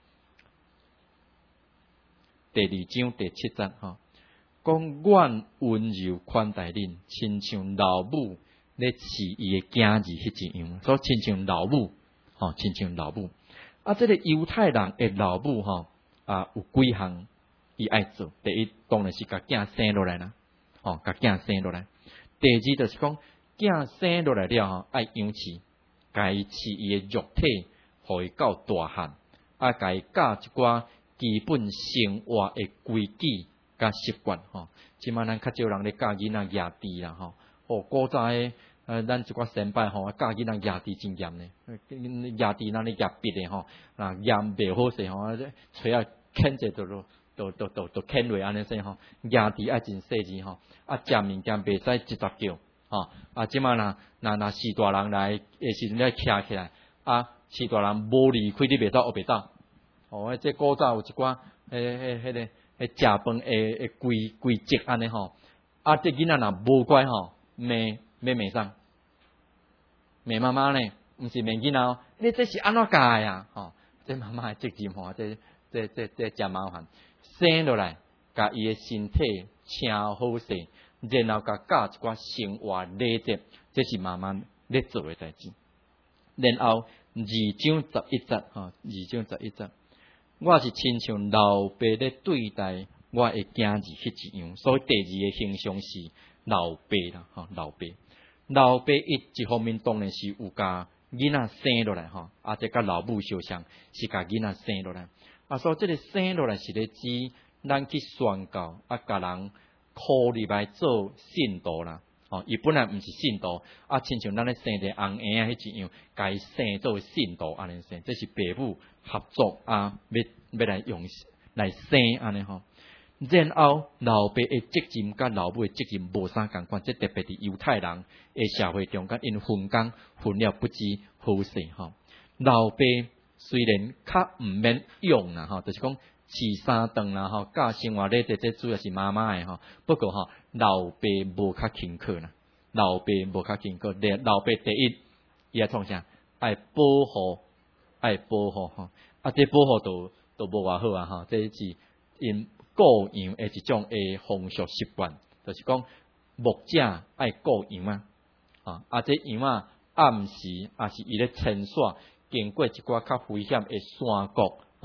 第2章第7节讲阮温柔款待恁，亲像老母咧饲伊的囝儿迄一样，所以亲像老母亲像老母这个犹太人的老母有几项伊爱做。第一当然是甲囝生落来啦甲囝生落来。第二就是讲囝生落来了爱养饲，甲伊饲伊的肉体，互伊到大汉甲伊教一寡基本生活的规矩甲习惯即摆咱较少人咧教囡仔牙治啦古早诶咱一寡先辈教囡仔牙治真严呢，牙治咱咧牙鼻诶牙袂好势吹啊啃者都啃落安尼说牙治爱真细致食物件袂使直接叫即摆若是大人来诶时阵咧徛起来是大人无离开你袂走学袂走这古早有一寡迄个食饭诶规则安尼这囡仔若无乖骂啥？骂妈妈呢？毋是骂囡仔你这是安怎教呀？这妈妈的责任这真麻烦。生落来，甲伊的身体请好势，然后甲教一寡生活礼节，这是妈妈咧做的代志。然后2章11节2章11节，我是亲像老爸咧对待我的囝儿迄一样，所以第二个形象是老爸啦老爸。老爸伊一方面当然是有甲囡仔生落来这甲老母相像，是甲囡仔生落来所以这个生落来是咧指咱去宣教甲人靠入来做信徒啦伊本来毋是信徒亲像咱咧生一个红婴迄一样，甲伊生做信徒安尼生，这是爸母合作要来用来生安尼然后老爸的责任甲老母的责任无啥共款，这特别伫犹太人的社会中间，因分工分了不知好势老爸虽然较毋免用啦就是讲饲三顿啦教生活礼节，这主要是妈妈的不过老爸无较勤恳啦，老爸无较勤恳。老爸第一伊爱创啥？爱保护这保护都无偌好这是因顾羊的一种的风俗习惯，就是讲牧者爱顾羊这羊暗时也是伊咧牵线，经过一寡较危险的山谷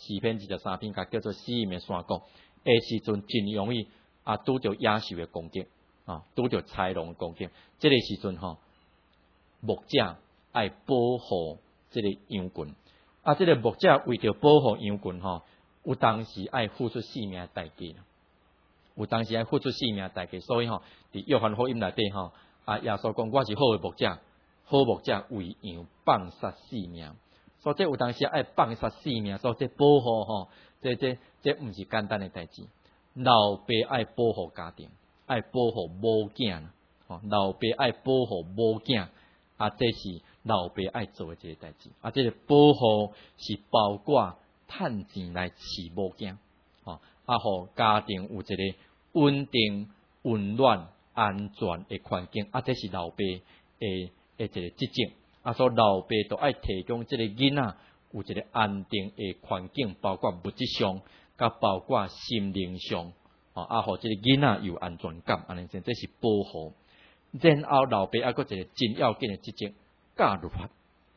4篇23篇，甲叫做死荫的山谷。的时阵真容易拄着野兽的攻击拄着豺狼的攻击。这个时阵牧者爱保护这个羊群这个牧者为着保护羊群有当时爱付出性命的代价，有当时爱付出性命的代价。所以伫约翰福音内底耶稣讲我是好的牧者，好牧者为羊放杀性命。所以这有当时爱放杀性命，所以这保护这毋是简单的代志。老爸爱保护家庭，爱保护母囝老爸爱保护母囝这是老爸爱做的一个代志这个保护是包括趁钱来饲母囝互家庭有一个稳定、温暖、安全的环境这是老爸的一个职责所以老爸都爱提供这个囡仔有一个安定的环境，包括物质上，甲包括心灵上互这个囡仔有安全感，安尼这是保护。然后老爸还佫一个真要紧的职责，教律法，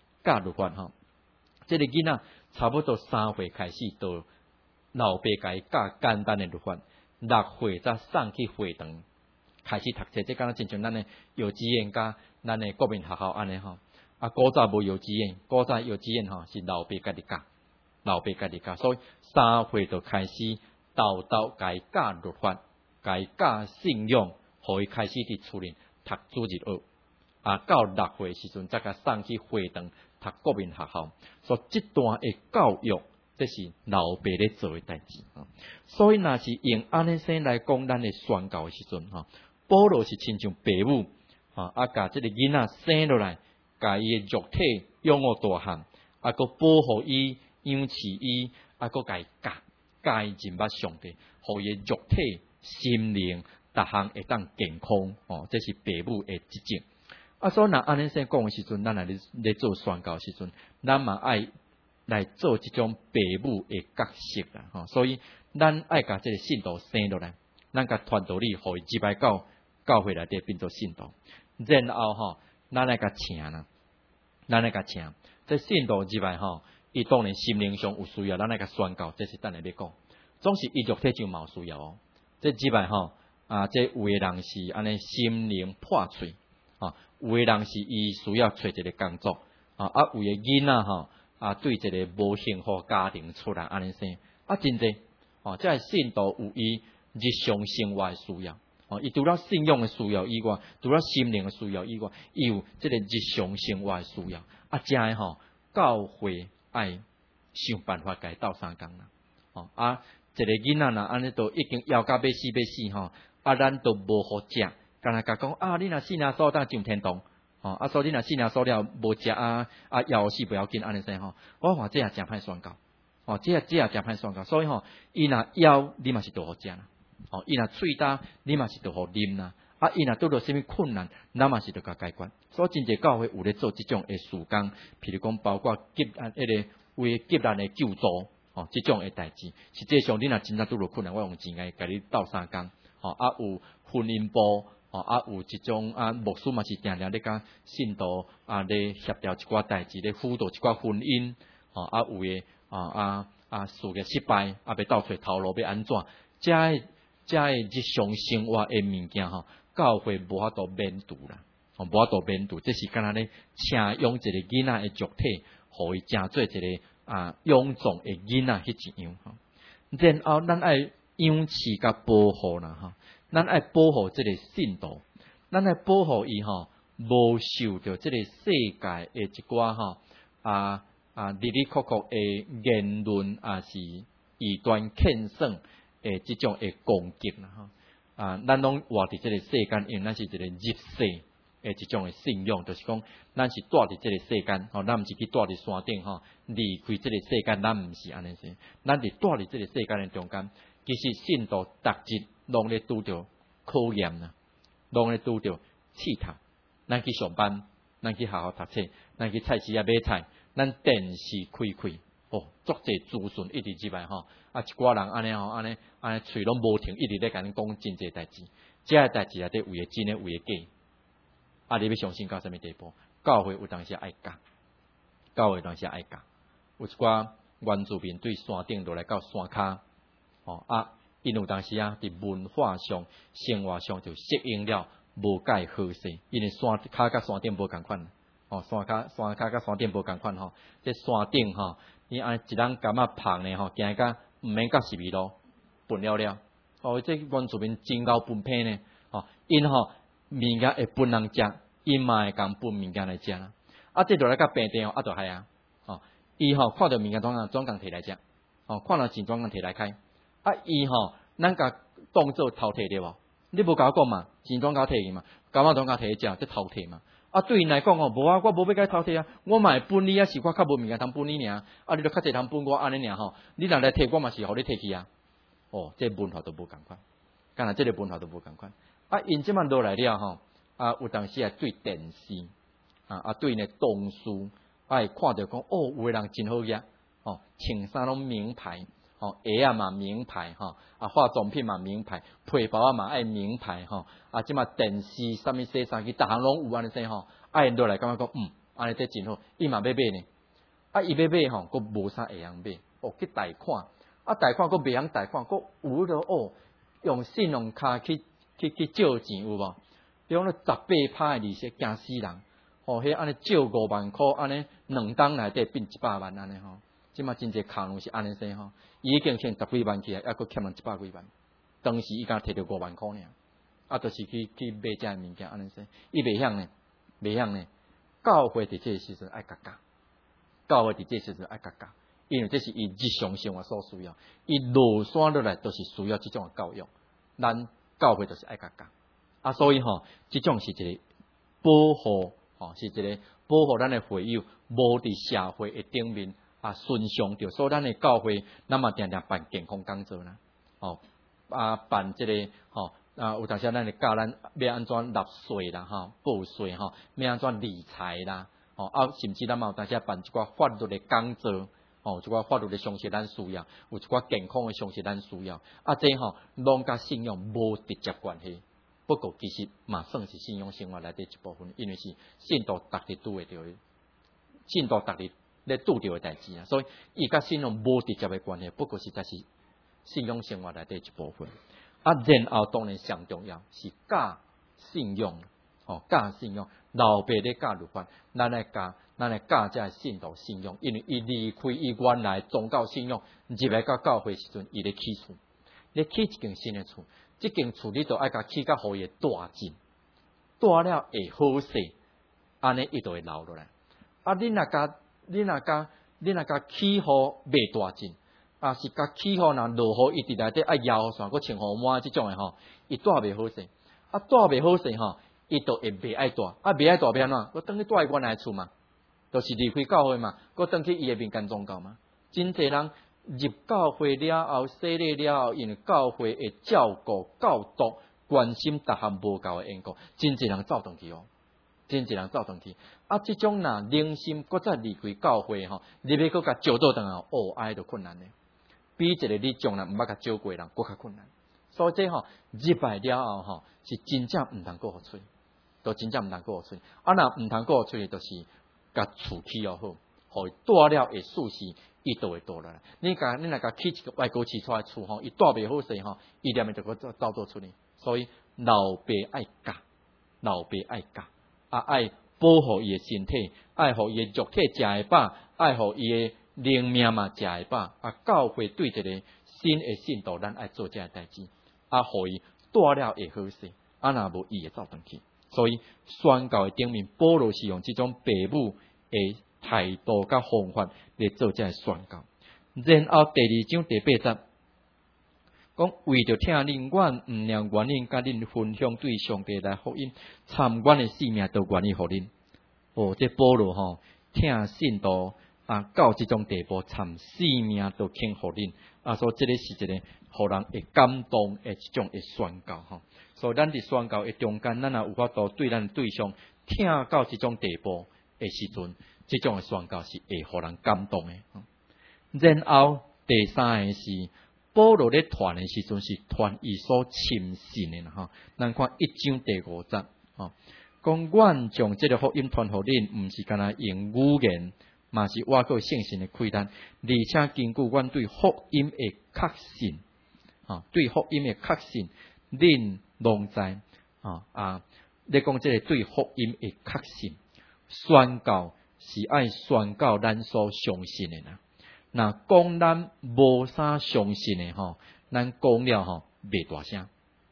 这个囡仔差不多3岁开始，到老爸甲伊教简单的律法，6岁才送去会堂开始读册。这敢若亲像咱的幼稚园甲咱的国民学校安尼古早无幼稚园，古早幼稚园是老爸家己教，所以3岁就开始豆甲伊教律法，甲伊教信仰，互伊开始伫厝里读主日学到6岁时阵，才甲送去会堂读国民学校。所以这段的教育，这是老爸咧做的代志所以若是用安尼先来讲咱的宣教的时阵保罗是亲像爸母甲这个囡仔生落来，甲伊的肉体养我大汉佫保护伊，养饲伊佫甲伊教伊认捌上帝，互伊的肉体、心灵逐项会当健康这是爸母的职责所以若安尼先讲的时阵，咱来做宣教的时阵，咱嘛爱来做这种爸母的角色啦所以咱爱甲这个信徒生落来，咱甲传道理，互伊入来到教会内底变做信徒，然后咱来甲请，这信徒入来伊当然心灵上有需要，咱来甲宣教，这是等下要讲。总是伊肉体上嘛有需要这入来这有的人是安尼心灵破碎有的人是伊需要找一个工作有的囡仔对一个无幸福家庭出来安尼生真济这信徒有伊日常生活的需要伊除了信仰的需要以外，除了心灵的需要以外，伊有这个日常生活的需要这个教会爱想办法甲伊斗相共啦一个囡仔若安尼都已经枵甲要死咱都无好食，干那甲讲你若信耶稣当上天堂所以你若信耶稣了无食枵死不要紧安尼生我看这也真歹宣教这也真歹宣教，所以伊若枵你嘛是都好食啦伊若喙焦你嘛是都好啉啦伊若拄到什么困难，咱嘛是都甲解决。所以真济教会有咧做即种的事工，譬如讲包括急难为急难的救助即种的代志。实际上你若真正拄到困难，我用钱来甲你斗相共有婚姻部有即种牧师嘛是定定咧甲信徒咧协调一寡代志，咧辅导一寡婚姻有诶事业失败要斗找头路要安怎？这日常生活的物件教会无法度免除啦，无法度免除，这是敢若咧请养一个囡仔的肉体，互伊成做一个养壮的囡仔迄一样然后咱爱养饲甲保护啦咱爱保护这个信徒，咱爱保护伊无受到这个世界的一寡哩哩酷酷的言论是异端欠损的即种的攻击啦咱拢活伫这个世间，因为咱是一个入世的一种的信仰，就是讲咱是住伫这个世间咱毋是去住伫山顶离开这个世间，咱毋是安尼说，咱伫住伫这个世间的中间，其实信徒逐日拢咧拄着考验啦，拢咧拄着试探。咱去上班，咱去学校读册，咱去菜市仔买菜，咱电视开足济资讯一直入来一寡人安尼嘴拢无停，一直咧甲恁讲真济代志，这个代志内底有诶真诶，有诶假。你要相信到什么地步？教会有当时爱教，有一寡原住民对山顶落来到山骹，因有当时伫文化上、生活上就适应了无介好势，因为山骹甲山顶无共款，山骹甲山顶无共款这山顶你安一人感觉胖呢行甲毋免到10米路，分了了，这原住民真够分配呢，因物件会分人食，因嘛会共分物件来食啦，这落来甲平地就系伊看到物件总共摕来食，看到钱总共摕来开。伊咱甲当做头摕对无？你无甲我讲嘛？钱总甲摕去嘛？感觉总甲摕去食，这头摕嘛？对因来讲无我无要甲头摕我嘛会分你是我较无物件通分你尔。你著较济通分我安尼尔你若来摕我嘛是互你摕去啊。这文化都无共款，干若这个文化都无共款。因即满落来了有当时对电视对呢同事会看到讲有个人真好嘢穿衫拢名牌。鞋嘛名牌化妆品嘛名牌，皮包嘛爱名牌即马电视啥物洗衫机，逐项拢有安尼说落来感觉讲安尼这真好，伊嘛要买呢，伊要买佫无啥会晓买，去贷款，贷款佫袂晓贷款，佫有了用信用卡去借钱有无？用了18%的利息惊死人，迄安尼借5万块，安尼2档内底变100万安尼即马真济空路是安尼说伊已經欠10幾萬起來，還佫欠人100幾萬。當時伊敢摕到5萬塊爾，就是去買遮物件安尼說，伊袂曉呢。教會佇這個時陣愛格價，教會佇這個時陣愛格價，因為這是伊日常生活所需要，伊落山落來都是需要這種教育，咱教會就是愛格價。所以這種是一個保護，是一個保護咱的會友，無佇社會的頂面。順常着，所以咱的教會，咱嘛定定辦健康講座啦，辦這個有當時咱會教咱要安怎納稅啦，報稅要安怎理財啦，甚至咱嘛有當時辦一寡法律的講座，一寡法律的常識咱需要，有一寡健康的常識咱需要，這攏甲信仰無直接關係，不過其實嘛算是信仰生活內底一部分，因為是信徒逐日拄會着的，信徒逐日咧拄着的代志所以伊甲信仰無直接的關係，不過實在是信仰生活內底一部分。然後當然上重要是教信仰，教信仰，老爸咧教律法，咱來教這信徒信仰，因為伊離開伊原來宗教信仰，入來到教會時陣，伊咧起厝，咧起一間新的厝，這間厝你就愛甲起甲互伊大進，大了會好勢，安尼伊就會留落來。你若甲起好未大進，是甲起好若落雨，伊佇內底愛搖伞，佫穿雨襪即種的伊大未好勢，大未好勢伊就會袂愛大，袂愛大變怎？佫轉去住原來厝嘛，就是離開教會嘛，佫轉去伊的民間宗教嘛。真濟人入教會了後，洗禮了後，因為教會會照顧、教導、關心逐項無夠的緣故，真濟人走轉去真濟人走轉去，這種若靈心佫再離開教會你要佫甲招倒轉來，安尼就困難咧。比一個你從來毋捌甲招過人佫較困難。所以這入來了後是真正毋通佫互吹，都真正毋通佫互吹。若毋通佫互吹，就是甲厝起又好，互伊大了會舒適，伊就會倒落來。你若甲起一個外國起出來厝伊大袂好勢伊連面就佫走倒出去。所以老爸愛教。愛保護伊的身體，愛互伊的肉體食會飽，愛互伊的靈命嘛食會飽。教會對一個新的信徒，咱愛做這個代志，互伊大了會好勢，若無伊會走轉去。所以宣教的頂面，保羅是用這種父母的態度甲方法來做這個宣教。然後第2章第8節。講為着聽恁，阮毋領原因，甲恁分享對上帝來福音，參阮的性命都願意互恁。這保羅聽信徒到這種地步，參性命都肯互恁。所以這個是一個互人會感動的一種的宣教所以咱佇宣教的中間，咱也有法度對咱對象聽到這種地步的時陣，這種的宣教是會互人感動的。然後第3個是。保羅咧傳的時陣是傳伊所親信的啦，咱看1章第5節，講阮將這個福音傳互恁，毋是干那用語言， 嘛是我个信心的开端，而且根据阮对福音的确信，对福音的确信，恁拢知你讲这个对福音的确信，宣告是爱宣告咱所相信的啦。那讲咱无啥相信的咱讲了袂大声，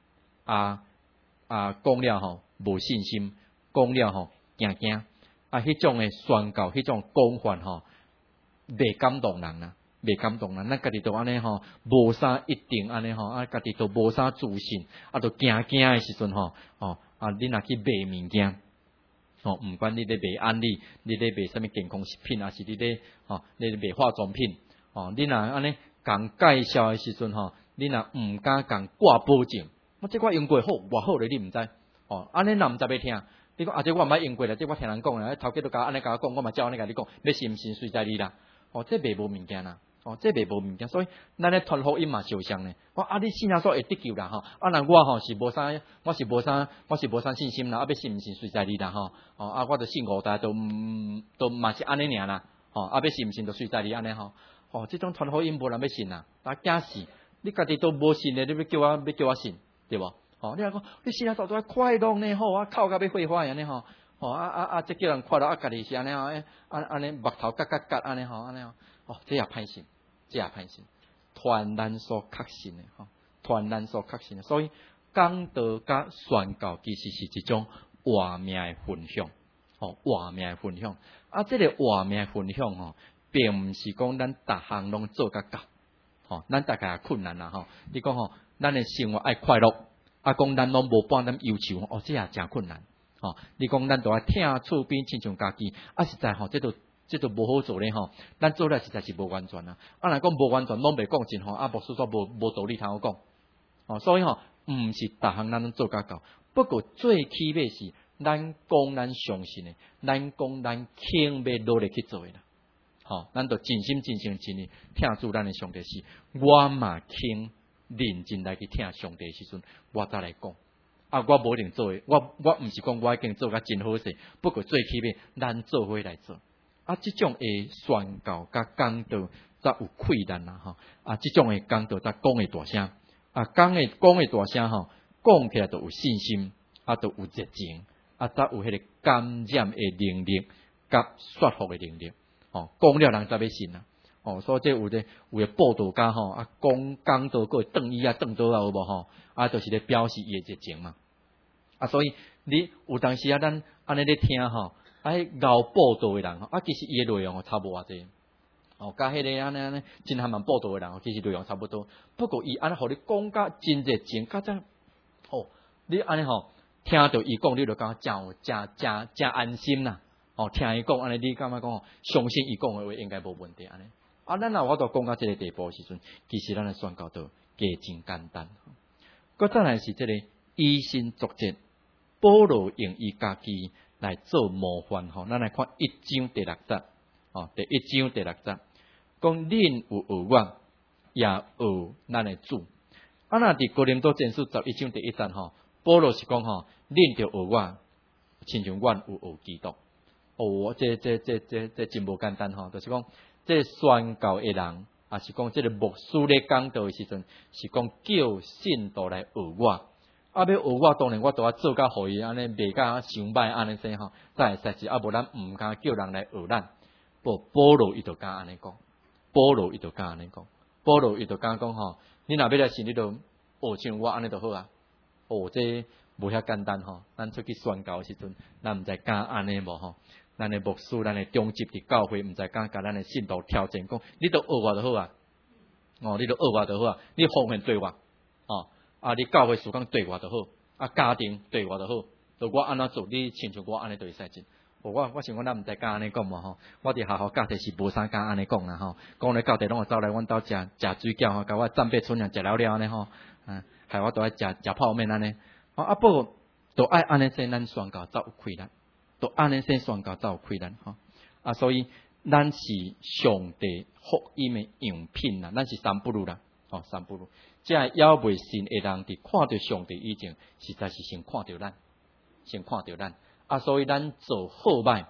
讲了无信心，讲了惊惊，迄种的宣告，迄种讲法袂感动人啦，袂感动人。咱家己都安尼无啥一定安尼家己都无啥自信，都惊惊的时阵你若去买物件，毋管你咧卖安利，你咧卖啥物健康食品，还是你咧卖化妆品，你若安尼共介绍的时阵你若毋敢共挂保证，我这我用过好，偌好咧，你毋知安尼若毋知要听，你讲这我毋捌用过啦，这我听人讲啦，头家都安尼甲我讲，我嘛照安尼甲你讲，要信毋信随在你啦，这卖无物件啦。这袂无物件，所以咱咧传福音嘛受伤呢。你信耶稣会得救啦若我是无啥，我是无啥信心啦，要信毋信随在你啦我就信五代都嘛是安尼尔啦要信毋信就随在你安尼这种传福音无人要信啦，惊死！你家己都无信的，你要叫我信，对无你讲你信耶稣都快乐呢哭甲要废话安尼这叫人快乐家己是安尼安尼目头角安尼安尼这也歹信，这也歹信，传咱所确信的传咱所确信的，所以讲道甲宣告其实是一种活命的分享，活命的分享。这个活命的分享并毋是讲咱逐项拢做甲到，咱大概也困难啦你讲咱的生活爱快乐，讲咱拢无半点忧愁，这也真困难你讲咱都爱听厝边亲像家己，实在这都无好做咧咱做了实在是无完全啦。若讲无完全，拢袂讲真牧师说无道理通好讲所以毋是逐项咱拢做甲到。不过最起码是咱讲咱相信的，咱讲咱肯要努力去做的啦。咱就真心真性真意听主咱的上帝是，我嘛肯认真来去听上帝的时阵，我再来讲。我无一定做的，我毋是讲我已经做甲真好势，不过最起码咱做伙来做。这种的宣告甲讲道才有困难啦这种的讲道才讲的大声讲的大声讲起来就有信心就有热情才有迄个感染的能力甲说服的能力讲了人才要信啦所以这有的报道家讲道个转伊转倒有无就是咧表示伊的热情嘛所以你有当时咱安尼咧听熬报道的人其实伊的内容差无偌济甲迄个安尼真还蛮报道的人其实内容差不多，不过伊安尼互你讲甲真热情，甲真你安尼听到伊讲，你就感觉真安心啦听伊讲安尼，你感觉讲相信伊讲的话应该无问题安尼咱若我都讲到这个地步的时阵，其实咱的宣告都加真简单再来是这个以身作则，保罗用伊家己来做模范咱来看1章第6节第1章第6节讲恁有学我，也学咱的主若伫哥林多前书11章第1节保罗是讲恁着学我，亲像阮有学基督这真无简单就是讲这宣告的人也是讲这个牧师咧讲道的时阵是讲叫信徒来学我要学我，当然我都要做甲互伊安尼，袂甲伤歹安尼说才会使是无咱毋敢叫人来学咱。保罗伊就敢安尼讲，保罗伊就敢讲，你若要来信，你就像我安尼就好这无遐简单咱出去宣告的时阵，咱毋知敢安尼无咱的牧师，咱的中级伫教会，毋知敢甲咱的信徒挑战讲，你都学我就好你都学我就好你奉献对我你教会事工对我就好家庭对我就好，就我安怎做，你亲像我安尼就会使进。我想讲咱毋知敢安尼讲无我伫学校教题是无啥敢安尼讲啦讲咧教题拢会走来阮兜食水饺甲我赞美春样食了安尼害我都爱食泡面安尼不过都爱安尼说咱宣告才有开力，都安尼说宣告才有开力所以咱是上帝福音的样品啦，咱是三不如啦三不如。这还未信的人伫看到上帝以前，实在是先看到咱，所以咱做好歹，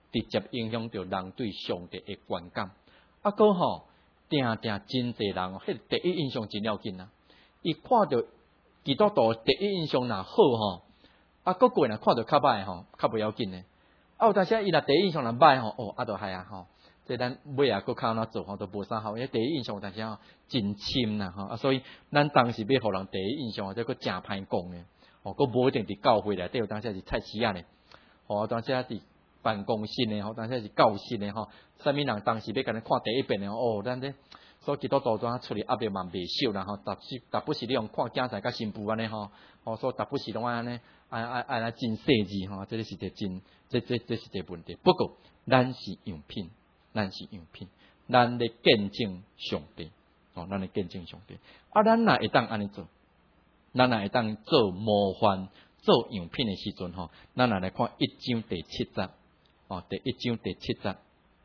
直接影响到人对上帝的观感。啊，搁吼，定真侪人哦，迄第一印象真要紧啊。伊看到基督徒第一印象若好吼，啊，搁过若看到较歹吼，较不要紧呢。啊，有当时伊若第一印象若歹吼，哦，啊，就系啊吼。即咱尾啊，搁较安怎做吼，都无啥好。因为第一印象有当时吼真深啦吼，啊，所以咱当时要互人第一印象，这个真歹讲诶。哦，搁无一定伫教会内底，有当时是菜市仔咧，哦，有当时伫办公室咧，吼，当时是教室咧，吼，啥物人当时要甲咱看第一遍咧，哦，咱这所以基督徒怎处理压力嘛袂少啦，吼，逐不是你用看囝仔甲新妇安尼吼，哦，所以逐不是拢安尼，安真细致吼，这是一个真，这是一个问题。不过咱是样品。咱是样品，咱咧见证上帝，哦，咱咧见证上帝。啊，咱若会当安尼做，咱若会当做模范、做样品的时阵，吼，咱若来看1章第7节，哦，第1章第7节，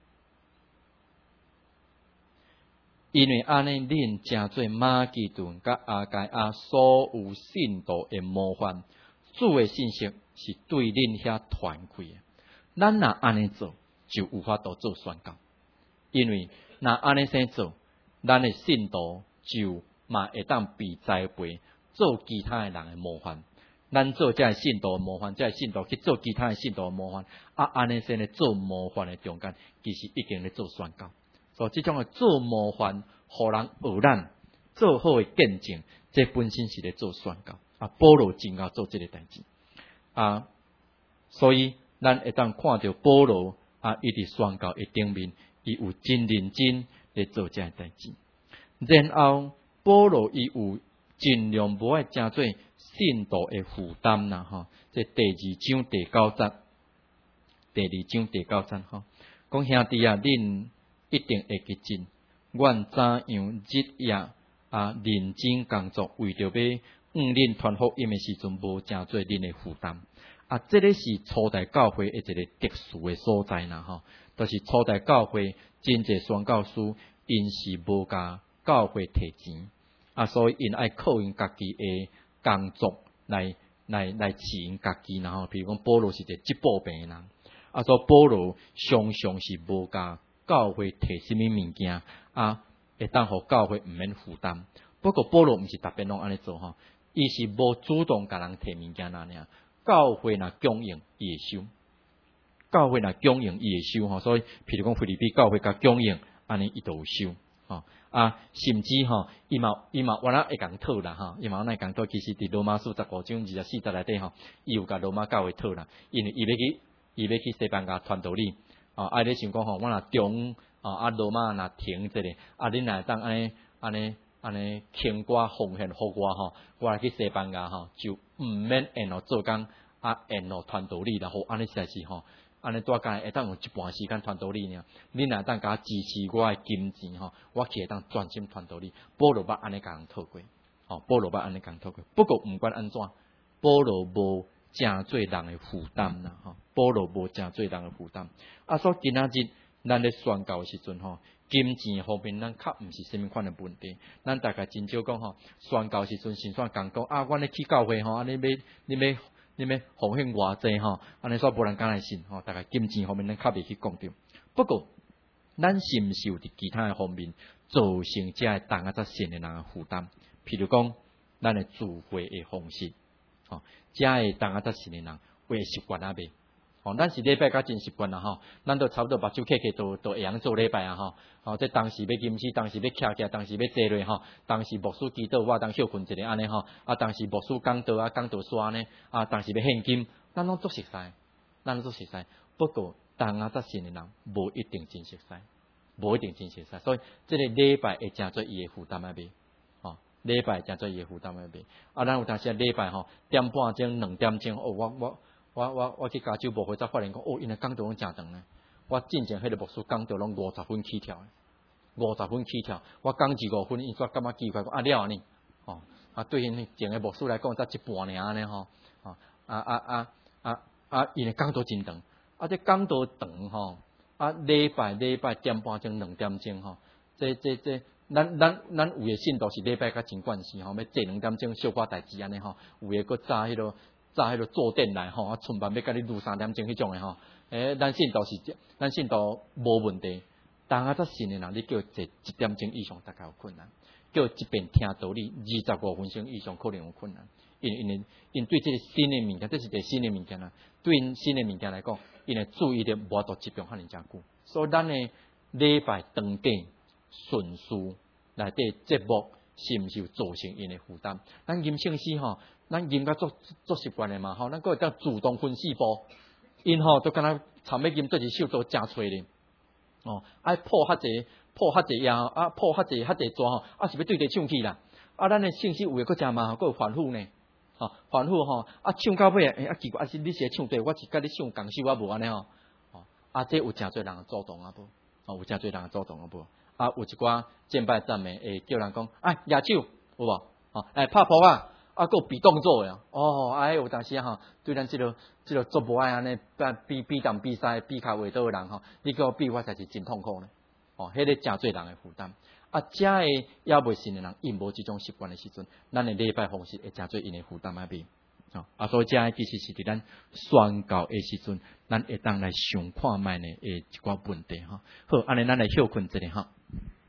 因为安尼，恁诚做马其顿甲阿该亚所有信徒的模范，主的信息是对恁遐传开的。咱若安尼做，就有法度做宣告。因为若安尼先做，咱的信徒就嘛会当被栽培做其他的人的模范。咱做这信徒的模范，这信徒去做其他的信徒的模范。啊，安尼先咧做模范的中间，其实已经咧做宣告。所以这种的做模范，互人学咱做好的见证，这本身是咧做宣告。啊，保罗真要做这个代志。啊，所以咱会当看到保罗啊，伊伫宣告的顶面。伊有真认真咧做这代志，然后保罗伊有尽量无爱诚做信徒的负担啦吼。这第2章第9节，第2章第9节吼，讲兄弟啊，恁一定会记真，阮怎样日夜啊认真工作，为着要恁传福音的时阵，无诚做恁的负担。啊，这个是初代教会的一个特殊的所在啦吼。就是初代教会真侪宣教师，因是无甲教会摕钱，啊，所以因爱靠因家己的工作来饲因家己，然后譬如讲保罗是一个疾步病人，啊，所以保罗常常是无甲教会摕什么物件，啊，会当互教会毋免负担。不过保罗毋是特别拢安尼做吼，伊是无主动甲人摕物件那尔，教会若供应伊会收。教会若供应伊会收吼，所以譬如讲腓立比教会甲供应，安尼伊都有收吼。啊，甚至吼，伊嘛原来会讲讨啦吼，伊嘛原来讲讨，其实伫罗马书15章24节内底吼，伊有甲罗马教会讨啦，因为伊要去西班牙传道理，啊，你想讲吼，我若中啊罗马若停这个，啊，恁若当安尼倾挂奉献互我吼，我来去西班牙吼，就毋免沿路做工，啊，沿路传道理啦，好，安尼实在是吼。安尼大概会当有一半时间传道理呢，恁若当甲支持我的金钱吼，我去会当专心传道理。保罗捌安尼甲人讨过，吼，保罗捌安尼甲人讨过。不过毋管安怎，保罗无诚做人的负担啦，吼，保罗无诚做人的负担。啊，所以今仔日咱咧宣告的时阵吼，金钱方面咱较毋是啥物款的问题，咱大概真少讲吼，宣告时阵先算讲讲啊，阮咧去教会吼，安尼你要奉献偌济吼，安尼煞无人敢来信吼，大概金钱方面咱较袂去讲着。不过，咱是毋是有伫其他的方面造成遮个同仔信的人的负担？譬如讲，咱的聚会的方式，吼，遮个同仔信的人会习惯啊袂？吼，咱是礼拜较真习惯啦吼，咱都差不多目睭起都会晓做礼拜啊吼。吼，这当时要吟诗，当时要徛起，当时要坐落吼，当时牧师祈祷，我当休困一下安尼吼，啊，当时牧师讲道啊，讲道煞安尼，啊，当时要献金，咱拢足熟悉，咱拢足熟悉。不过，同仔信的人无一定真熟悉，无一定真熟悉，所以这个礼拜会诚做伊的负担啊袂？吼，礼拜诚做伊的负担啊袂？啊，咱有当时礼拜吼1:30钟、2点钟，哦，我去加州牧会才发现讲，哦，因为讲道拢诚长呢。我进前迄个牧师讲道拢50分起跳，50分起跳。我讲15分，伊煞感觉奇怪，讲了呢，哦，啊，对因前个牧师来讲，才一半尔安尼吼，因为讲道真长，啊，这讲道长吼，啊，礼拜1:30钟、2点钟吼，这，咱有诶信徒是礼拜较真惯势吼，要坐2点钟小可代志安尼吼，有诶搁早迄落。 早迄个坐电来吼，春晚要甲你录3点钟迄种诶吼，咱信徒是咱信徒无问题，当下则信诶人，你叫坐1点钟以上，大概有困难；叫一遍听道理25分钟以上，可能有困难。因对这个新诶物件，这是一个新诶物件啦。对因新诶物件来讲，因诶注意力无法度集中遐尼诚久，所以咱诶礼拜当天顺序内底节目是毋是有造成因诶负担？咱吟圣诗吼，咱吟甲做习惯诶嘛吼，咱个会当主动分4步，因吼都敢若参要吟对一首都真吹咧，爱破较济呀，破较济纸吼，是要对着唱起啦，咱诶圣诗有诶佫真嘛，佫有反复呢。反复吼，唱到尾奇怪，是你是唱对，我是甲你唱共首无安尼吼，这有诚侪人主动无，有诚侪人主动无，有一寡敬拜赞美会叫人讲，举手有无？拍谱佫有比动作诶，有当时吼，对咱即个做无爱安尼比动比赛比较话倒诶人吼，你叫我比我才是真痛苦呢，迄个诚侪人诶负担。遮诶也未信诶人，因无即种习惯诶时阵，咱诶礼拜方式会诚做因诶负担边。所以遮诶其实是伫咱宣教诶时阵，咱会当来想看觅呢一寡问题好，安尼咱来休困一下